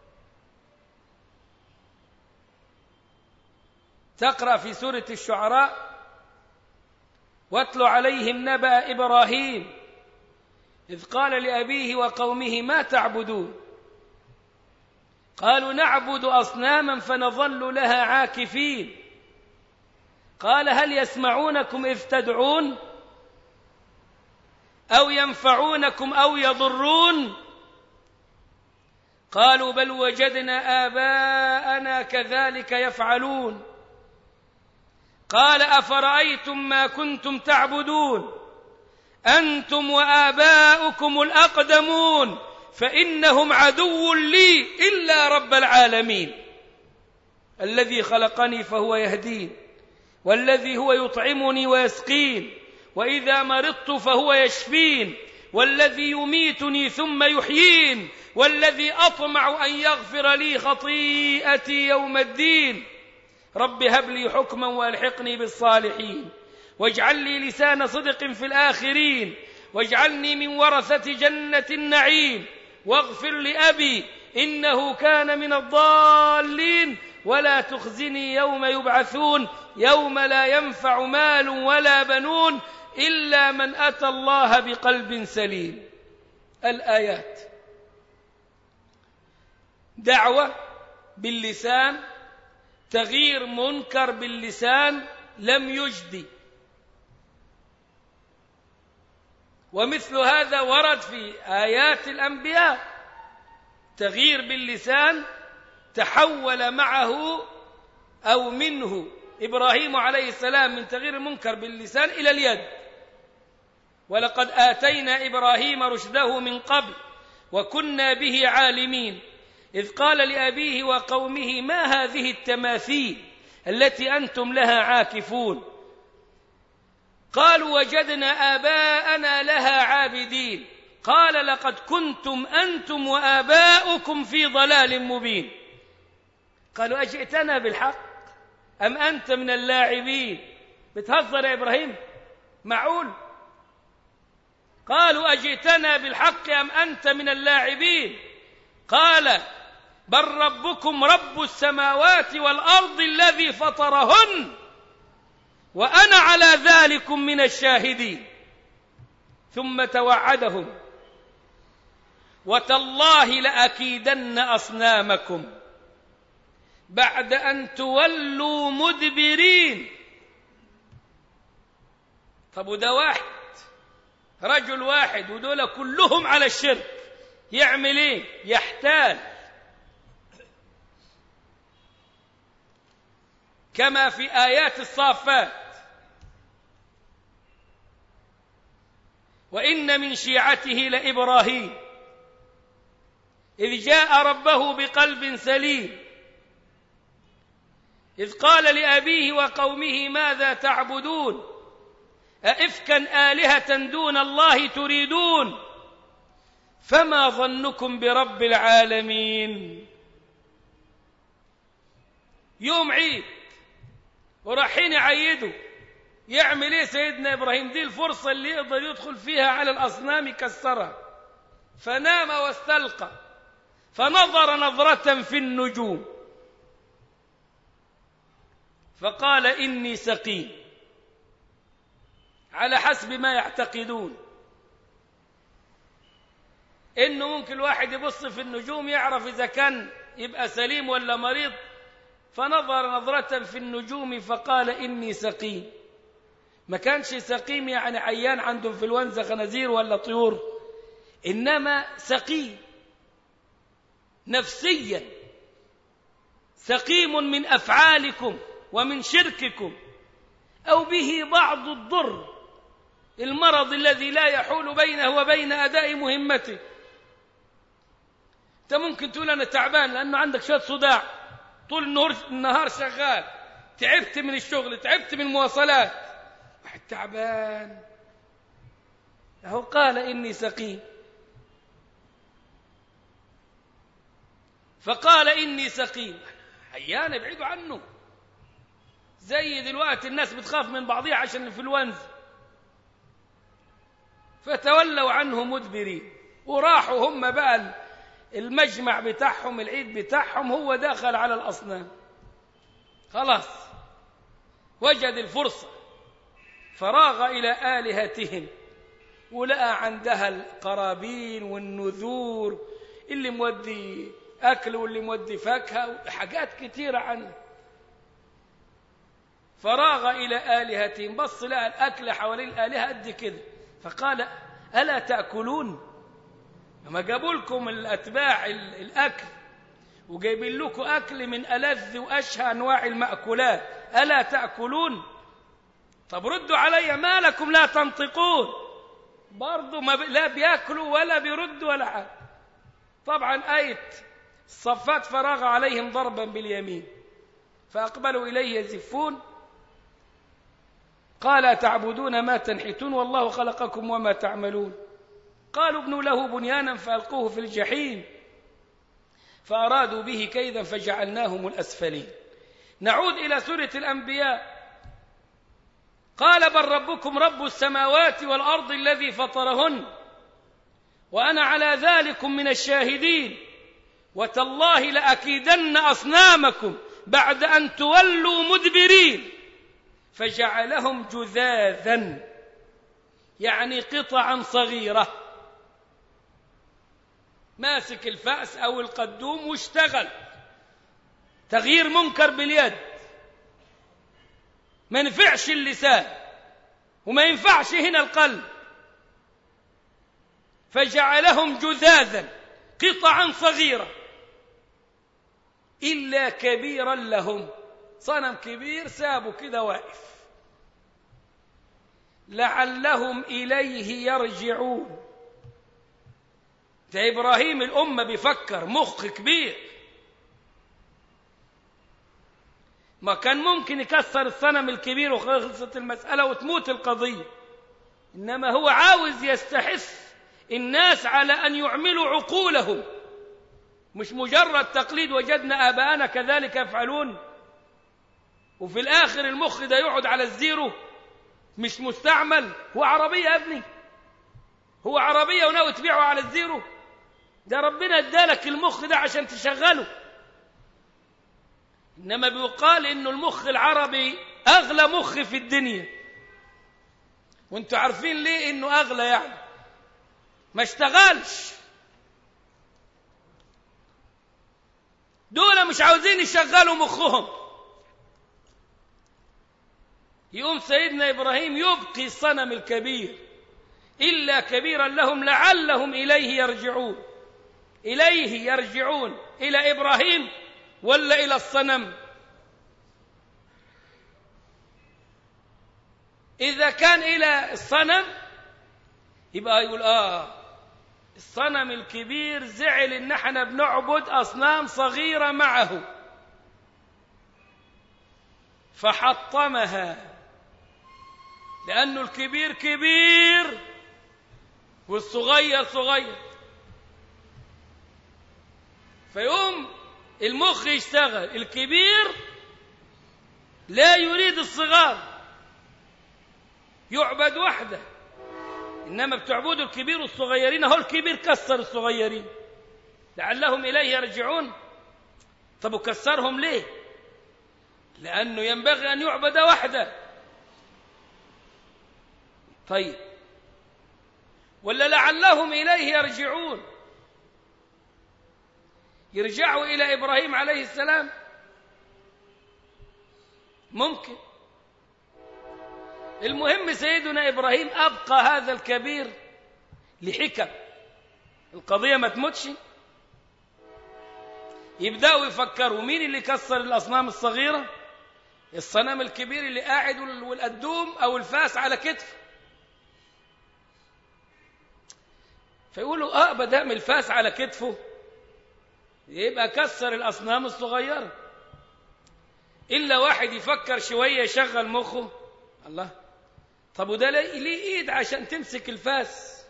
تقرأ في سورة الشعراء: واتل عليهم نبأ إبراهيم إذ قال لأبيه وقومه ما تعبدون قالوا نعبد أصناما فنظل لها عاكفين قال هل يسمعونكم إذ تدعون أو ينفعونكم أو يضرون قالوا بل وجدنا آباءنا كذلك يفعلون قال أفرأيتم ما كنتم تعبدون أنتم وآباؤكم الأقدمون فإنهم عدو لي إلا رب العالمين الذي خلقني فهو يهدين والذي هو يطعمني ويسقين وإذا مرضت فهو يشفين والذي يميتني ثم يحيين والذي أطمع أن يغفر لي خطيئتي يوم الدين رب هب لي حكما وألحقني بالصالحين واجعل لي لسان صدق في الآخرين واجعلني من ورثة جنة النعيم واغفر لأبي إنه كان من الضالين ولا تخزني يوم يبعثون يوم لا ينفع مال ولا بنون إلا من أتى الله بقلب سليم. الآيات دعوة باللسان، تغيير منكر باللسان لم يجدي. ومثل هذا ورد في آيات الأنبياء. تغيير باللسان تحول معه أو منه إبراهيم عليه السلام من تغيير المنكر باللسان إلى اليد. ولقد آتينا إبراهيم رشده من قبل وكنا به عالمين إذ قال لأبيه وقومه ما هذه التماثيل التي أنتم لها عاكفون قالوا وجدنا آباءنا لها عابدين قال لقد كنتم أنتم وآباؤكم في ضلال مبين قالوا أجئتنا بالحق أم أنت من اللاعبين؟ بتهزر يا إبراهيم؟ معقول؟ قالوا أجئتنا بالحق أم أنت من اللاعبين؟ قال بل ربكم رب السماوات والأرض الذي فطرهن وأنا على ذلكم من الشاهدين ثم توعدهم وتالله لأكيدن أصنامكم بعد أن تولوا مدبرين. طب وده واحد، رجل واحد ودول كلهم على الشرك، يعمل ايه؟ يحتال. كما في آيات الصافات وإن من شيعته لإبراهيم إذ جاء ربه بقلب سليم إذ قال لأبيه وقومه ماذا تعبدون أئفكا آلهة دون الله تريدون فما ظنكم برب العالمين. يوم عيد ورايحين يعيدوا، يعمل ايه سيدنا إبراهيم؟ دي الفرصة اللي يقدر يدخل فيها على الأصنام يكسرها. فنام واستلقى فنظر نظرة في النجوم فقال إني سقيم، على حسب ما يعتقدون إنه ممكن الواحد يبص في النجوم يعرف إذا كان يبقى سليم ولا مريض. فنظر نظرة في النجوم فقال إني سقيم. ما كانش سقيم يعني عيان عنده انفلونزا خنازير ولا طيور، إنما سقيم نفسيا، سقيم من أفعالكم ومن شرككم أو به بعض الضر، المرض الذي لا يحول بينه وبين أداء مهمته. أنت ممكن تقول أنا تعبان لأنه عندك شوية صداع، طول النهار شغال، تعبت من الشغل، تعبت من المواصلات، واحد تعبان أهو قال إني سقيم، فقال إني سقيم، عيان ابعدوا عنه. زي دلوقتي الناس بتخاف من بعضها عشان الإنفلونزا، فتولوا عنه مدبرين، وراحوا هم بقى المجمع بتاعهم، العيد بتاعهم، هو داخل على الأصنام خلاص، وجد الفرصة، فراغ إلى آلهتهم، ولقى عندها القرابين والنذور، اللي مودي أكل واللي مودي فاكهة، حاجات كتيرة عنه. فراغ إلى آلهتهم، بص لقى الأكل حوالين الآلهة قد كده، فقال ألا تأكلون؟ ما جابوا لكم الأتباع الأكل، وجايبين لكم أكل من ألذ وأشهى أنواع المأكولات، ألا تأكلون؟ طب ردوا علي، ما لكم لا تنطقون؟ برضو لا بيأكلوا ولا بيردوا ولا حاجة. طبعا آية الصفات فراغ عليهم ضربا باليمين، فأقبلوا إليه يزفون، قال تعبدون ما تنحتون والله خلقكم وما تعملون. قالوا ابنوا له بنيانا فألقوه في الجحيم، فأرادوا به كيدا فجعلناهم الأسفلين. نعود إلى سورة الأنبياء. قال بل ربكم رب السماوات والأرض الذي فطرهن وأنا على ذلك من الشاهدين وتالله لأكيدن أصنامكم بعد أن تولوا مدبرين فجعلهم جذاذا، يعني قطعا صغيرة. ماسك الفأس أو القدوم واشتغل تغيير منكر باليد، ما ينفعش اللسان وما ينفعش هنا القلب، فجعلهم جذاذا قطعا صغيرة إلا كبيرا لهم، صنم كبير سابوا كده واقف، لعلهم إليه يرجعون. ده إبراهيم الأمة بيفكر، مخ كبير، ما كان ممكن يكسر الصنم الكبير وخلصت المسألة وتموت القضية، إنما هو عاوز يستحث الناس على أن يعملوا عقولهم، مش مجرد تقليد وجدنا آباءنا كذلك يفعلون، وفي الآخر المخ ده يقعد على الزيرو مش مستعمل. هو عربية يا ابني، هو عربية وناوي تبيعه على الزيرو؟ ده ربنا ادالك المخ ده عشان تشغله. إنما بيقال إنه المخ العربي أغلى مخ في الدنيا، وانتوا عارفين ليه إنه أغلى؟ يعني ما اشتغلش، دول مش عاوزين يشغلوا مخهم. يقوم سيدنا إبراهيم يبقي الصنم الكبير إلا كبيرا لهم لعلهم إليه يرجعون. إليه يرجعون، إلى إبراهيم ولا إلى الصنم؟ إذا كان إلى الصنم يبقى يقول الصنم الكبير زعل إن احنا بنعبد أصنام صغيرة معه فحطمها، لأنه الكبير كبير والصغير صغير، فيقوم المخ يشتغل، الكبير لا يريد الصغار، يعبد وحده، إنما بتعبدوا الكبير والصغيرين، هو الكبير كسر الصغيرين لعلهم إليه يرجعون. طب وكسرهم ليه؟ لأنه ينبغي أن يعبد وحده. طيب ولا لعلهم إليه يرجعون، يرجعوا إلى إبراهيم عليه السلام؟ ممكن. المهم سيدنا إبراهيم أبقى هذا الكبير لحكم، القضية ما تموتش. يبدأوا يفكروا مين اللي كسر الأصنام الصغيرة؟ الصنم الكبير اللي قاعد والقدوم أو الفاس على كتفه. فيقولوا بدأ من الفاس على كتفه يبقى كسر الأصنام الصغيرة. إلا واحد يفكر شوية يشغل مخه. الله، طب وده ليه إيد عشان تمسك الفاس؟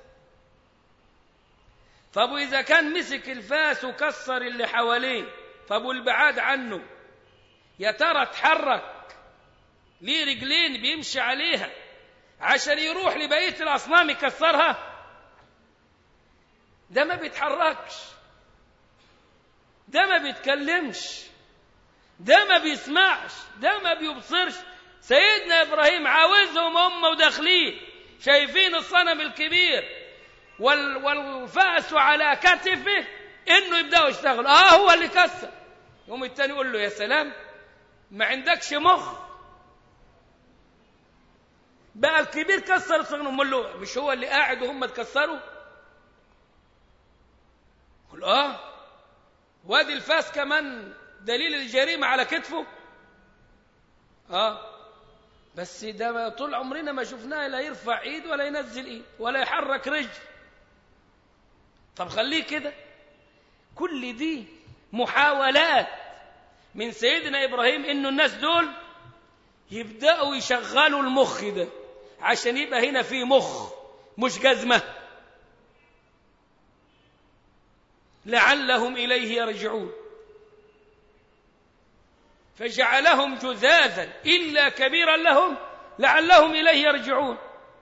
طب وإذا كان مسك الفاس وكسر اللي حواليه، طب والبعاد عنه يا ترى اتحرك؟ ليه رجلين بيمشي عليها عشان يروح لبقية الأصنام يكسرها؟ ده ما بيتحركش، ده ما بيتكلمش، ده ما بيسمعش، ده ما بيبصرش. سيدنا إبراهيم عاوزهم هم وداخلين شايفين الصنم الكبير والفأس على كتفه إنه يبدأوا يشتغلوا. هو اللي كسر. يوم التاني يقول له يا سلام، ما عندكش مخ؟ بقى الكبير كسر الصنم، قال له مش هو اللي قاعد وهم تكسروا؟ قال وادي الفاس كمان دليل الجريمة على كتفه. بس ده طول عمرنا ما شفناه لا يرفع ايد ولا ينزل ايد ولا يحرك رجل. طب خليه كده. كل دي محاولات من سيدنا إبراهيم إنه الناس دول يبدأوا يشغلوا المخ ده عشان يبقى هنا في مخ مش جزمة، لعلهم إليه يرجعون. فجعلهم جذاذا إلا كبيرا لهم لعلهم إليه يرجعون.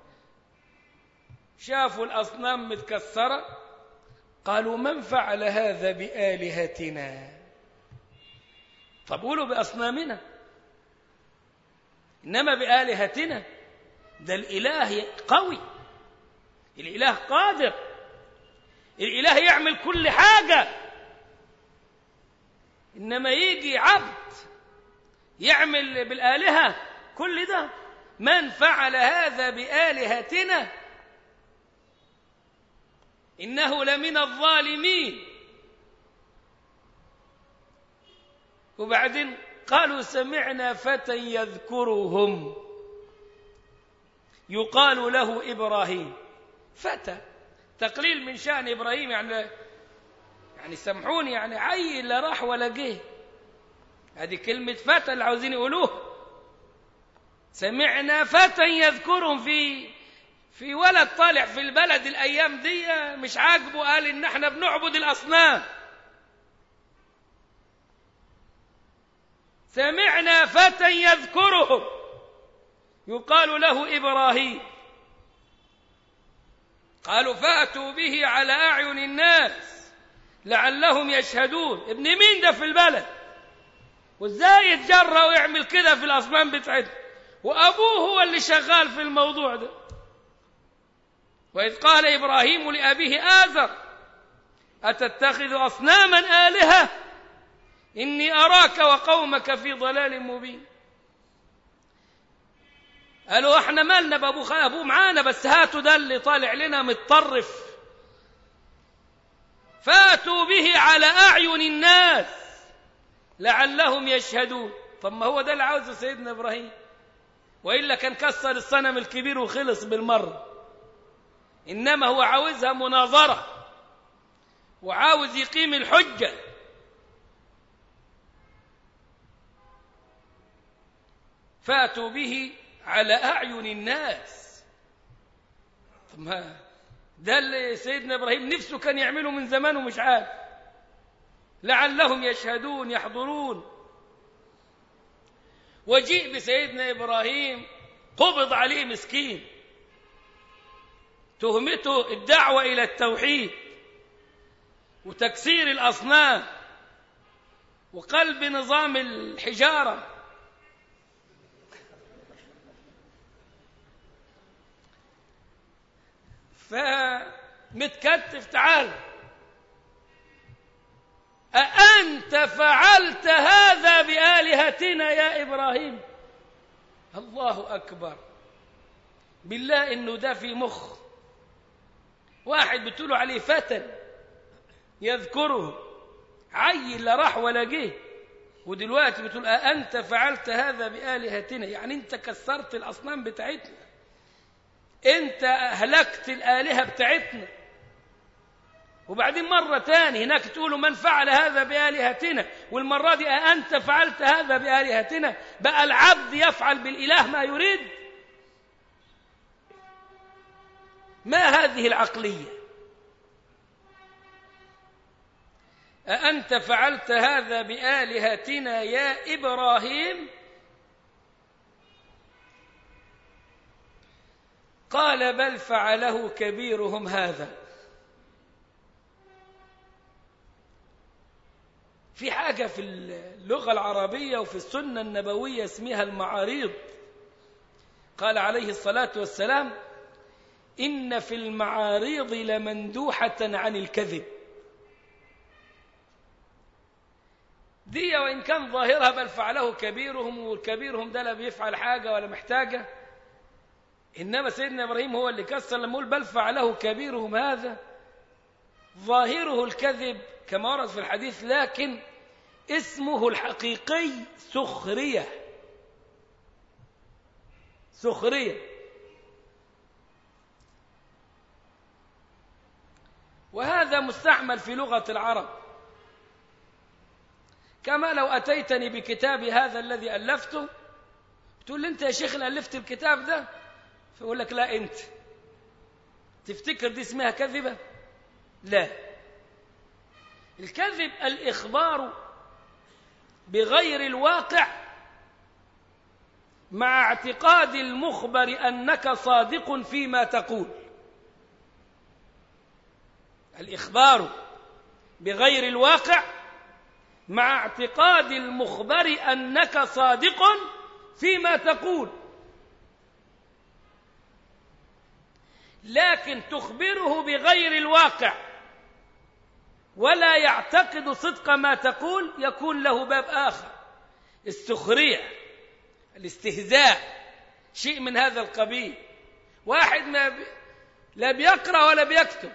شافوا الأصنام متكسرة قالوا من فعل هذا بآلهتنا؟ طب قولوا بأصنامنا، إنما بآلهتنا. ده الإله قوي، الإله قادر، الإله يعمل كل حاجة. إنما يجي عبد يعمل بالآلهة كل ده؟ من فعل هذا بآلهتنا إنه لمن الظالمين. وبعدين قالوا سمعنا فتى يذكرهم يقال له إبراهيم. فتى تقليل من شأن إبراهيم، يعني سامحوني، يعني عيل لا راح ولا جه. هذه كلمة فتى اللي عاوزين يقولوه. سمعنا فتى يذكرهم في ولد طالع في البلد الأيام دي مش عاجبه، قال إن احنا بنعبد الأصنام. سمعنا فتى يذكرهم يقال له إبراهيم. قالوا فأتوا به على أعين الناس لعلهم يشهدون. ابن مين ده في البلد؟ وازاي يتجرأ ويعمل كده في الأصنام بتاعته؟ وأبوه هو اللي شغال في الموضوع ده. وإذ قال إبراهيم لأبيه آزر أتتخذ أصناما آلهة إني أراك وقومك في ضلال مبين. قالوا احنا مالنا بأبوه معانا، بس هاتوا ده اللي طالع لنا متطرف. فاتوا به على أعين الناس لعلهم يشهدون. طب ما هو ده اللي عاوزه سيدنا إبراهيم، وإلا كان كسر الصنم الكبير وخلص بالمرة. إنما هو عاوزها مناظرة وعاوز يقيم الحجة. فاتوا به على أعين الناس. طب ما ده اللي سيدنا إبراهيم نفسه كان يعمله من زمان ومش عارف. لعلهم يشهدون يحضرون. وجيء بسيدنا إبراهيم قبض عليه مسكين، تهمته الدعوة إلى التوحيد وتكسير الأصنام وقلب نظام الحجارة. فمتكتف تعال، أأنت فعلت هذا بآلهتنا يا إبراهيم؟ الله أكبر. بالله إنه ده في مخ واحد بتقولوا عليه فتى يذكره، عيل لا راح ولا جه، ودلوقتي بتقول أأنت فعلت هذا بآلهتنا؟ يعني أنت كسرت الأصنام بتاعتنا، أنت أهلكت الآلهة بتاعتنا. وبعدين مرة تاني هناك تقولوا من فعل هذا بآلهتنا، والمرة دي أنت فعلت هذا بآلهتنا. بقى العبد يفعل بالإله ما يريد؟ ما هذه العقلية؟ أأنت فعلت هذا بآلهتنا يا إبراهيم؟ قال بل فعله كبيرهم هذا. في حاجة في اللغة العربية وفي السنة النبوية اسمها المعاريض. قال عليه الصلاة والسلام إن في المعاريض لمندوحة عن الكذب. دي وإن كان ظاهرها بل فعله كبيرهم، والكبيرهم ده لا بيفعل حاجة ولا محتاجة، إنما سيدنا إبراهيم هو اللي كسر لما يقول بل فعله كبيرهم هذا. ظاهره الكذب كما ورد في الحديث، لكن اسمه الحقيقي سخرية. سخرية. وهذا مستعمل في لغة العرب. كما لو أتيتني بكتابي هذا الذي ألفته تقول لي أنت يا شيخ اللي ألفت الكتاب ده، فأقول لك لا أنت. تفتكر دي اسمها كذبة؟ لا. الكذب الإخبار بغير الواقع مع اعتقاد المخبر أنك صادق فيما تقول. الإخبار بغير الواقع مع اعتقاد المخبر أنك صادق فيما تقول، لكن تخبره بغير الواقع ولا يعتقد صدق ما تقول، يكون له باب آخر، السخرية، الاستهزاء، شيء من هذا القبيل. واحد لا بيقرأ ولا بيكتب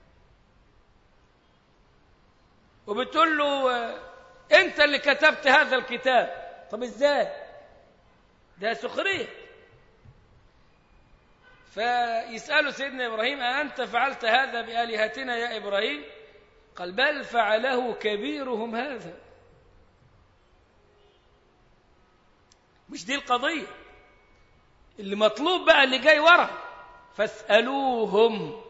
وبتقول له أنت اللي كتبت هذا الكتاب. طب إزاي؟ ده سخرية. فيسأله سيدنا إبراهيم أأنت فعلت هذا بآلهتنا يا إبراهيم؟ قال بل فعله كبيرهم هذا. مش دي القضية اللي مطلوب بقى، اللي جاي ورا فاسألوهم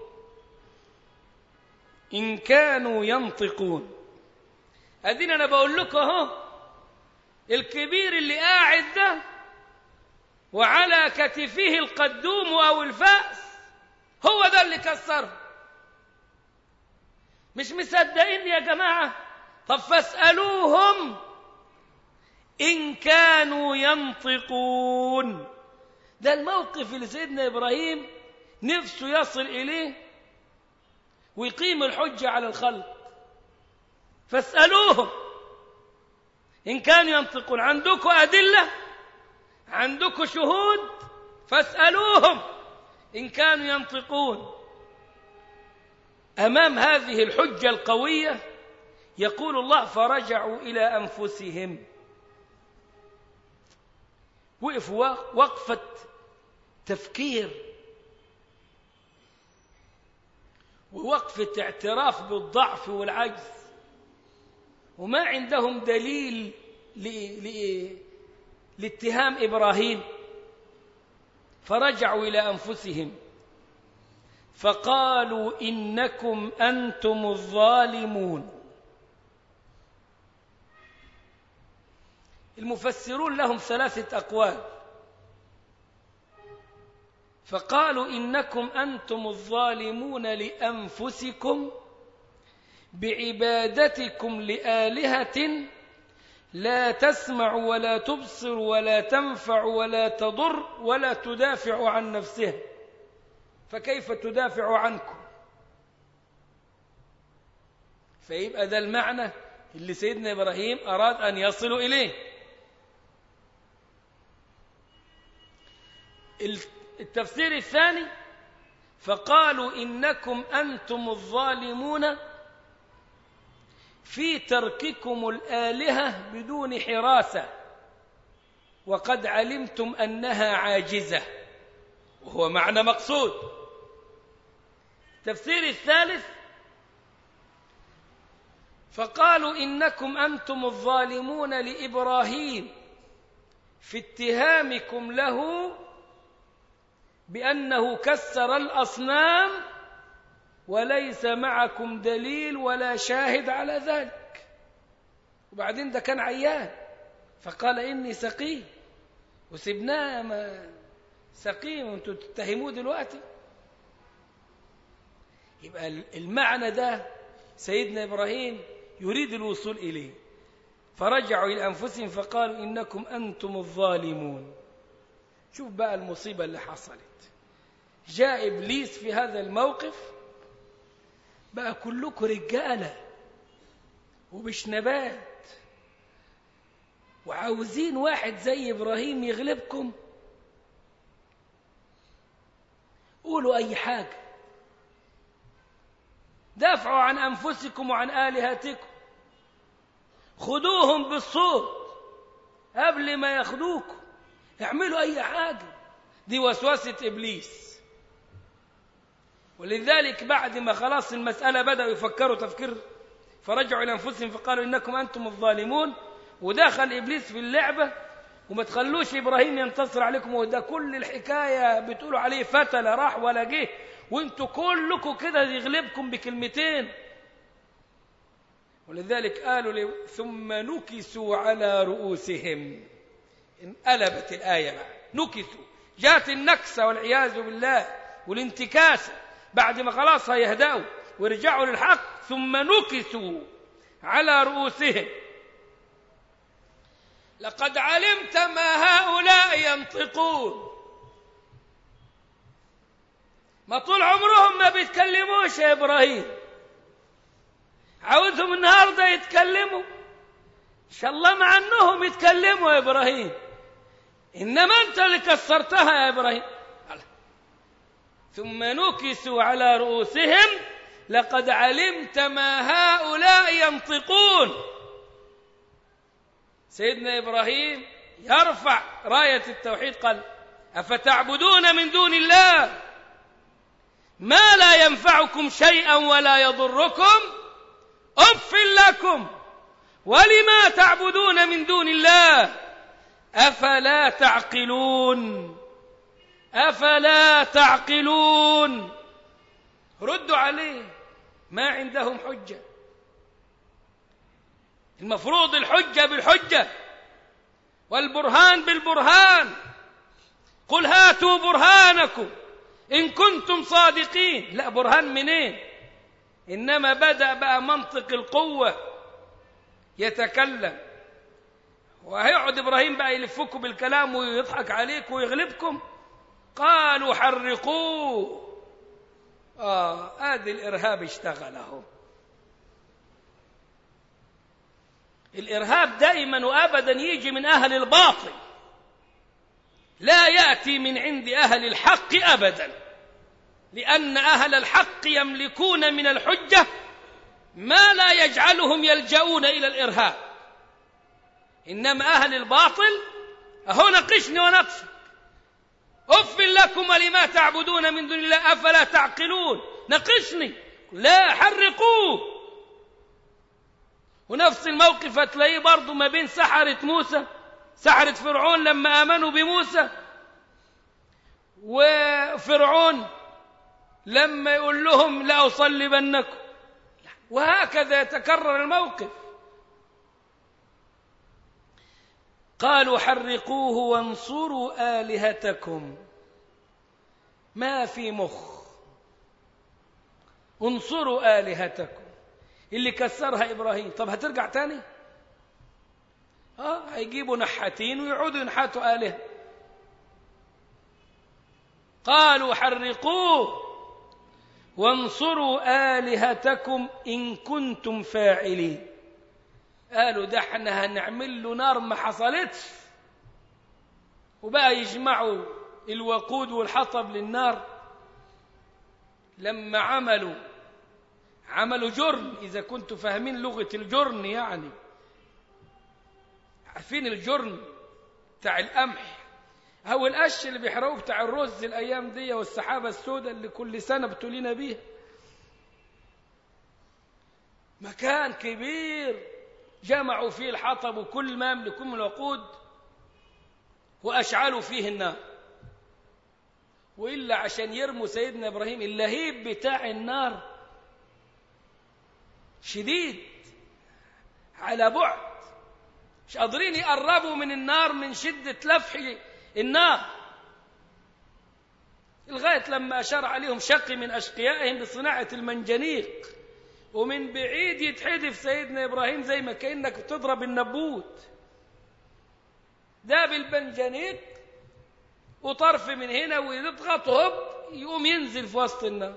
إن كانوا ينطقون. أدين أنا بقول لكم اهو، الكبير اللي قاعد ده وعلى كتفه القدوم أو الفأس هو ده اللي كسره. مش مصدقين يا جماعة؟ طب فاسألوهم إن كانوا ينطقون. ده الموقف اللي سيدنا إبراهيم نفسه يصل إليه ويقيم الحجة على الخلق. فاسألوهم إن كانوا ينطقون. عندكم أدلة؟ عندكم شهود؟ فاسألوهم إن كانوا ينطقون. أمام هذه الحجة القوية يقول الله فرجعوا إلى أنفسهم. وقفوا وقفة تفكير ووقفة اعتراف بالضعف والعجز، وما عندهم دليل لاتهام إبراهيم. فرجعوا إلى أنفسهم فقالوا إنكم أنتم الظالمون. المفسرون لهم ثلاثة أقوال. فقالوا إنكم أنتم الظالمون لأنفسكم بعبادتكم لآلهة لا تسمع ولا تبصر ولا تنفع ولا تضر ولا تدافع عن نفسها، فكيف تدافع عنكم؟ فيبقى ده المعنى اللي سيدنا إبراهيم أراد أن يصلوا إليه. التفسير الثاني فقالوا إنكم أنتم الظالمون في ترككم الآلهة بدون حراسة وقد علمتم أنها عاجزة، وهو معنى مقصود. التفسير الثالث فقالوا إنكم أنتم الظالمون لإبراهيم في اتهامكم له بأنه كسر الأصنام وليس معكم دليل ولا شاهد على ذلك. وبعدين ده كان عيان فقال إني سقيم، وسبناه ما سقيم وانتم تتهموه دلوقتي. يبقى المعنى ده سيدنا إبراهيم يريد الوصول إليه، فرجعوا إلى أنفسهم فقالوا إنكم أنتم الظالمون. شوف بقى المصيبة اللي حصلت، جاء إبليس في هذا الموقف بقى كلكم رجالة وبشنبات وعاوزين واحد زي إبراهيم يغلبكم. قولوا أي حاجة، دافعوا عن أنفسكم وعن آلهتكم، خذوهم بالصوت قبل ما ياخذوكم، اعملوا أي حاجة. دي وسوسة إبليس. ولذلك بعد ما خلاص المسألة بدأوا يفكروا تفكير، فرجعوا إلى أنفسهم فقالوا إنكم أنتم الظالمون، ودخل إبليس في اللعبة. وما تخلوش إبراهيم ينتصر عليكم، وده كل الحكاية بتقولوا عليه فتى لا راح ولا جه، وانتوا كلكم كده يغلبكم بكلمتين. ولذلك قالوا ثم نكسوا على رؤوسهم. انقلبت الآية بقى، نكسوا، جاءت النكسة والعياذ بالله والانتكاسة بعد ما خلاص هيهدأوا ويرجعوا للحق. ثم نكسوا على رؤوسهم لقد علمت ما هؤلاء ينطقون. ما طول عمرهم ما بيتكلموش يا إبراهيم، عاوزهم النهارده يتكلموا. إن شاء الله مع أنهم يتكلموا يا إبراهيم، إنما أنت اللي كسرتها يا إبراهيم. ثم نكسوا على رؤوسهم لقد علمت ما هؤلاء ينطقون. سيدنا إبراهيم يرفع راية التوحيد، قال أفتعبدون من دون الله ما لا ينفعكم شيئا ولا يضركم أف لكم ولما تعبدون من دون الله أفلا تعقلون. أفلا تعقلون. ردوا عليه، ما عندهم حجة. المفروض الحجة بالحجة والبرهان بالبرهان. قل هاتوا برهانكم إن كنتم صادقين. لا برهان منين؟ إنما بدأ بقى منطق القوة يتكلم، وهيقعد إبراهيم بقى يلفكم بالكلام ويضحك عليك ويغلبكم. قالوا حرقوه. هذا الإرهاب اشتغله. الإرهاب دائما وأبدا يجي من أهل الباطل، لا يأتي من عند أهل الحق أبدا، لأن أهل الحق يملكون من الحجة ما لا يجعلهم يلجؤون إلى الإرهاب. إنما أهل الباطل أهو نقشني ونقشك، أف لكم ولما تعبدون من دون الله أفلا تعقلون. نقشني، لا حرقوه. ونفس الموقف هتلاقيه برضو ما بين سحرة موسى، سحرة فرعون لما آمنوا بموسى، وفرعون لما يقول لهم لأصلبنكم، وهكذا يتكرر الموقف. قالوا حرقوه وانصروا آلهتكم. ما في مخ. انصروا آلهتكم اللي كسرها إبراهيم. طب هترجع تاني؟ هيجيبوا نحاتين ويقعدوا ينحتوا آلهة. قالوا حرقوه وانصروا آلهتكم إن كنتم فاعلين. قالوا ده احنا هنعمل له نار ما حصلتش. وبقى يجمعوا الوقود والحطب للنار. لما عملوا جرن، إذا كنتوا فاهمين لغة الجرن، يعني عارفين الجرن بتاع القمح أو القش اللي بيحرقوه بتاع الرز الأيام دي، والسحابة السوداء اللي كل سنة بتولينا بيها. مكان كبير جمعوا فيه الحطب وكل ما يملكون من الوقود وأشعلوا فيه النار. وإلا عشان يرموا سيدنا إبراهيم اللهيب بتاع النار شديد على بعد، مش قادرين يقربوا من النار من شدة لفح النار، لغاية لما أشار عليهم شقي من أشقيائهم بصناعة المنجنيق، ومن بعيد يتحدف سيدنا إبراهيم زي ما كأنك بتضرب النبوت، ده بالمنجنيق وطرف من هنا ويضغط هب يقوم ينزل في وسط النار.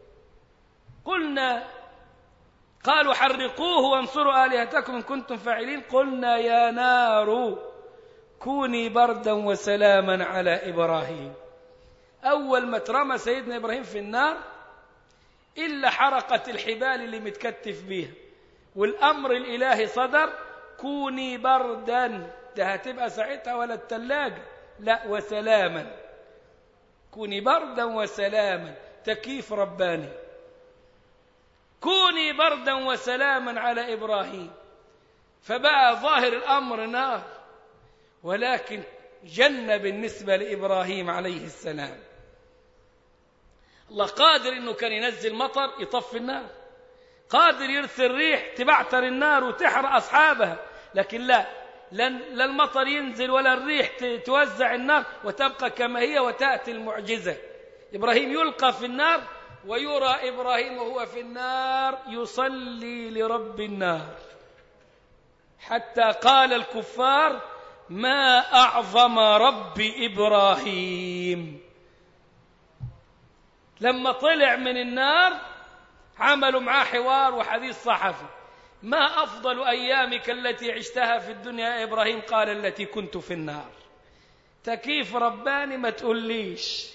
قالوا حرقوه وانصروا آلهتكم إن كنتم فاعلين. قلنا يا نار كوني بردا وسلاما على إبراهيم. أول ما ترمى سيدنا إبراهيم في النار إلا حرقت الحبال اللي متكتف بيها، والأمر الإلهي صدر كوني بردا، ده هتبقى ساعتها ولا التلاجة، لا وسلاما، كوني بردا وسلاما، تكييف رباني، كوني بردا وسلاما على إبراهيم. فبقى ظاهر الأمر نار، ولكن جنة بالنسبة لإبراهيم عليه السلام. الله قادر إنه كان ينزل مطر يطفي النار، قادر يرسل ريح تبعتر النار وتحرق أصحابها، لكن لا المطر ينزل ولا الريح توزع النار وتبقى كما هي وتأتي المعجزة. إبراهيم يلقى في النار ويرى إبراهيم وهو في النار يصلي لرب النار، حتى قال الكفار ما أعظم رب إبراهيم. لما طلع من النار عملوا معاه حوار وحديث صحفي، ما أفضل أيامك التي عشتها في الدنيا يا إبراهيم؟ قال التي كنت في النار. تكييف رباني ما تقوليش.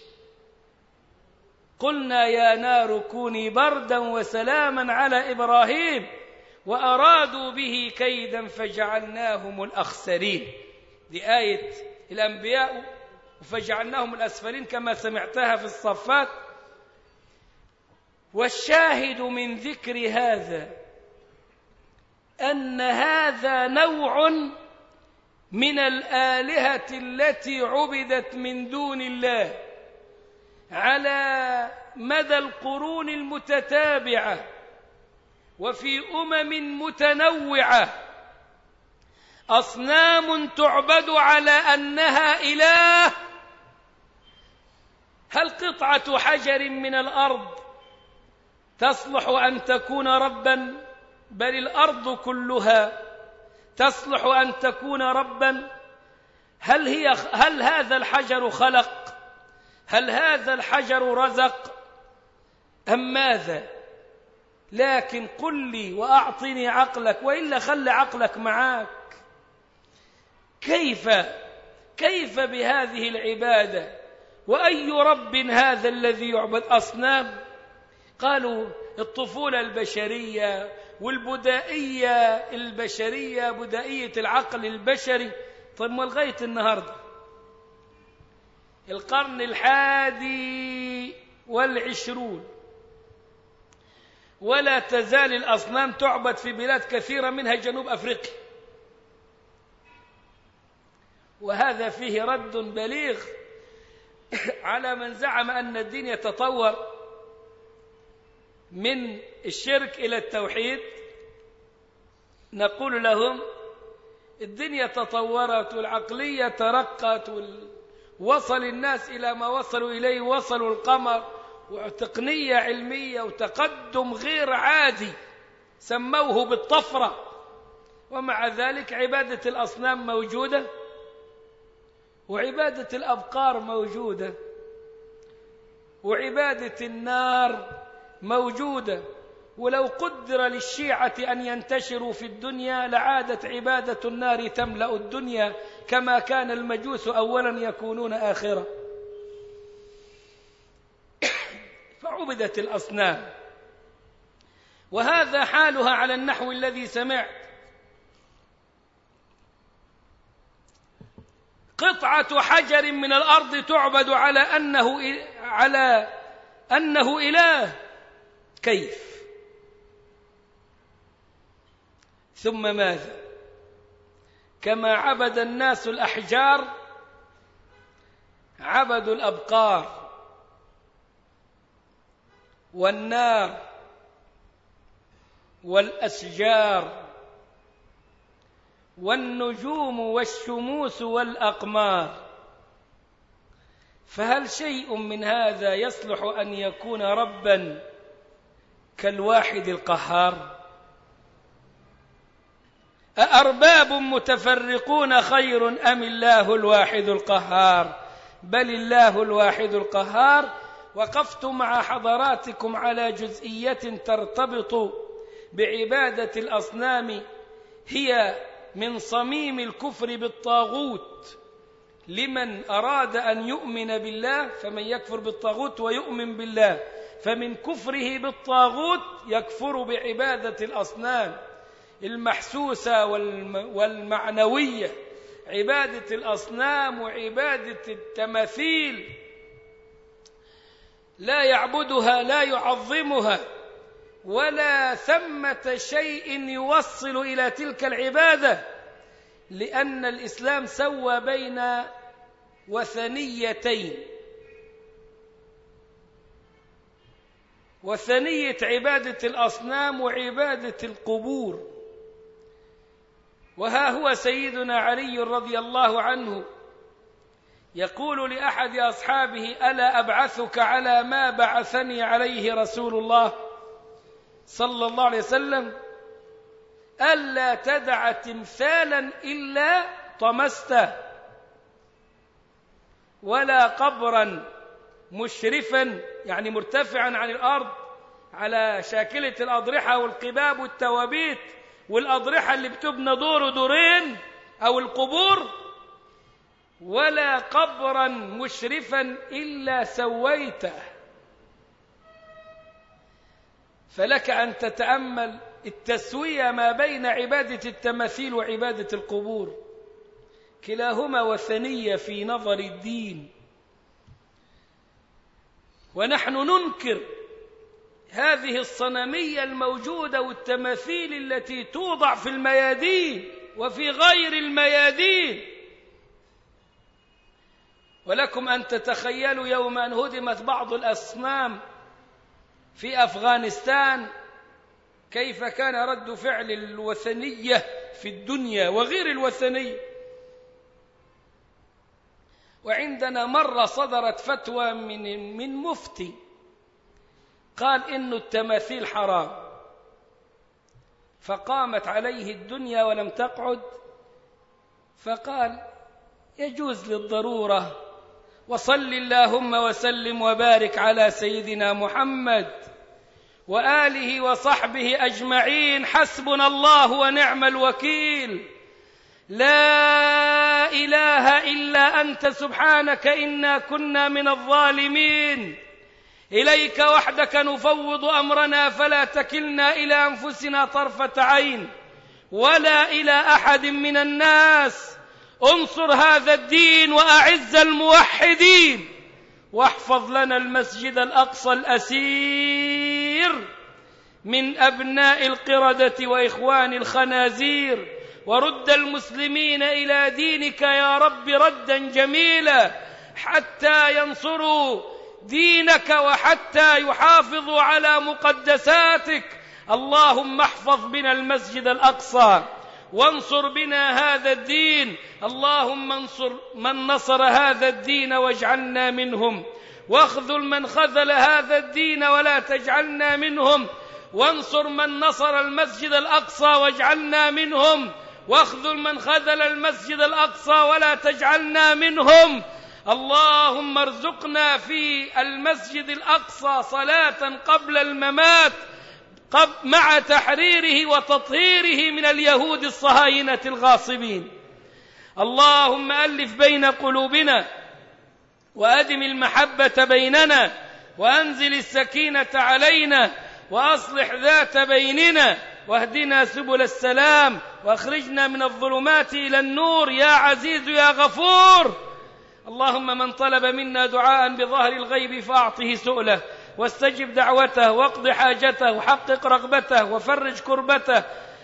قلنا يا نار كوني بردا وسلاما على إبراهيم وأرادوا به كيدا فجعلناهم الأخسرين. دي آية الأنبياء، فجعلناهم الأسفلين كما سمعتها في الصفات. والشاهد من ذكر هذا أن هذا نوع من الآلهة التي عبدت من دون الله على مدى القرون المتتابعة وفي متنوعة، أصنام تعبد على أنها إله. هل قطعة حجر من الأرض تصلح أن تكون ربا؟ بل الأرض كلها تصلح أن تكون ربا. هل هذا الحجر خلق؟ هل هذا الحجر رزق أم ماذا؟ لكن قل لي وأعطني عقلك، وإلا خلي عقلك معاك. كيف بهذه العبادة؟ وأي رب هذا الذي يعبد؟ أصنام. قالوا الطفولة البشرية والبدائية البشرية، بدائية العقل البشري. طيب ما لغاية النهاردة القرن 21 ولا تزال الأصنام تعبد في بلاد كثيرة منها جنوب أفريقيا، وهذا فيه رد بليغ على من زعم أن الدين يتطور من الشرك إلى التوحيد. نقول لهم الدنيا تطورت والعقلية ترقت وصل الناس إلى ما وصلوا إليه، وصلوا القمر وتقنية علمية وتقدم غير عادي سموه بالطفرة، ومع ذلك عبادة الأصنام موجودة وعبادة الأبقار موجودة وعبادة النار موجودة. ولو قدر للشيعة أن ينتشروا في الدنيا لعادت عبادة النار تملأ الدنيا كما كان المجوس أولا يكونون آخرا. فعبدت الأصنام، وهذا حالها على النحو الذي سمعت. قطعة حجر من الأرض تعبد على أنه إله. كيف؟ ثم ماذا؟ كما عبد الناس الأحجار عبدوا الأبقار والنار والأشجار والنجوم والشموس والأقمار. فهل شيء من هذا يصلح أن يكون ربا كالواحد القهار؟ أأرباب متفرقون خير أم الله الواحد القهار؟ بل الله الواحد القهار. وقفت مع حضراتكم على جزئية ترتبط بعبادة الأصنام، هي من صميم الكفر بالطاغوت لمن أراد أن يؤمن بالله، فمن يكفر بالطاغوت ويؤمن بالله فمن كفره بالطاغوت يكفر بعبادة الأصنام المحسوسة والمعنوية، عبادة الأصنام وعبادة التماثيل، لا يعبدها لا يعظمها، ولا ثمة شيء يوصل إلى تلك العبادة، لأن الإسلام سوى بين وثنيتين: وثنية عبادة الأصنام وعبادة القبور. وها هو سيدنا علي رضي الله عنه يقول لأحد أصحابه: ألا أبعثك على ما بعثني عليه رسول الله صلى الله عليه وسلم؟ ألا تدع تمثالا إلا طمسته، ولا قبرا مشرفا يعني مرتفعا عن الأرض على شاكلة الأضرحة والقباب والتوابيت والأضرحة اللي بتبنى دور ودورين أو القبور، ولا قبرا مشرفا إلا سويته. فلك أن تتأمل التسوية ما بين عبادة التماثيل وعبادة القبور، كلاهما وثنية في نظر الدين. ونحن ننكر هذه الصنمية الموجودة والتماثيل التي توضع في الميادين وفي غير الميادين. ولكم أن تتخيلوا يوم أن هدمت بعض الأصنام في أفغانستان كيف كان رد فعل الوثنية في الدنيا وغير الوثنية. وعندنا مرة صدرت فتوى من مفتي قال إن التماثيل حرام، فقامت عليه الدنيا ولم تقعد، فقال يجوز للضرورة، وصل اللهم وسلم وبارك على سيدنا محمد وآله وصحبه أجمعين، حسبنا الله ونعم الوكيل، لا إله إلا أنت سبحانك إنا كنا من الظالمين، إليك وحدك نفوض أمرنا فلا تكلنا إلى أنفسنا طرفة عين ولا إلى أحد من الناس، انصر هذا الدين وأعز الموحدين، واحفظ لنا المسجد الأقصى الأسير من أبناء القردة وإخوان الخنازير، ورد المسلمين إلى دينك يا رب ردا جميلا حتى ينصروا دينك وحتى يحافظوا على مقدساتك. اللهم احفظ بنا المسجد الأقصى وانصر بنا هذا الدين، اللهم انصر من نصر هذا الدين واجعلنا منهم، واخذل من خذل هذا الدين ولا تجعلنا منهم، وانصر من نصر المسجد الأقصى واجعلنا منهم، واخذل من خذل المسجد الأقصى ولا تجعلنا منهم. اللهم ارزقنا في المسجد الأقصى صلاة قبل الممات مع تحريره وتطهيره من اليهود الصهاينة الغاصبين. اللهم ألف بين قلوبنا وأدم المحبة بيننا، وأنزل السكينة علينا، وأصلح ذات بيننا، واهدنا سبل السلام، واخرجنا من الظلمات إلى النور يا عزيز يا غفور. اللهم من طلب منا دعاء بظهر الغيب فأعطه سؤله، واستجب دعوته، واقض حاجته، وحقق رغبته، وفرج كربته.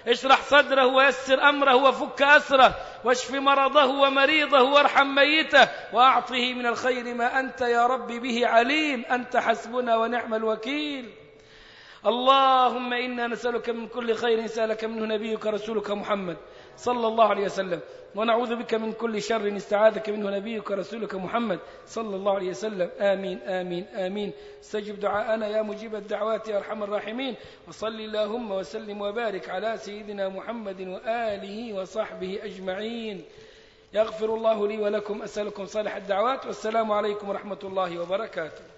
اشرح صدره ويسر أمره وفك أسره واشف مرضه ومريضه وارحم ميته وأعطه من الخير ما أنت يا رب به عليم. أنت حسبنا ونعم الوكيل. اللهم إنا نسألك من كل خير سألك منه نبيك رسولك محمد صلى الله عليه وسلم، ونعوذ بك من كل شر استعاذك منه نبيك رسولك محمد صلى الله عليه وسلم. آمين آمين آمين. استجب دعاءنا يا مجيب الدعوات يا أرحم الراحمين. وصل اللهم وسلم وبارك على سيدنا محمد وآله وصحبه أجمعين. يغفر الله لي ولكم. أسألكم صالح الدعوات. والسلام عليكم ورحمة الله وبركاته.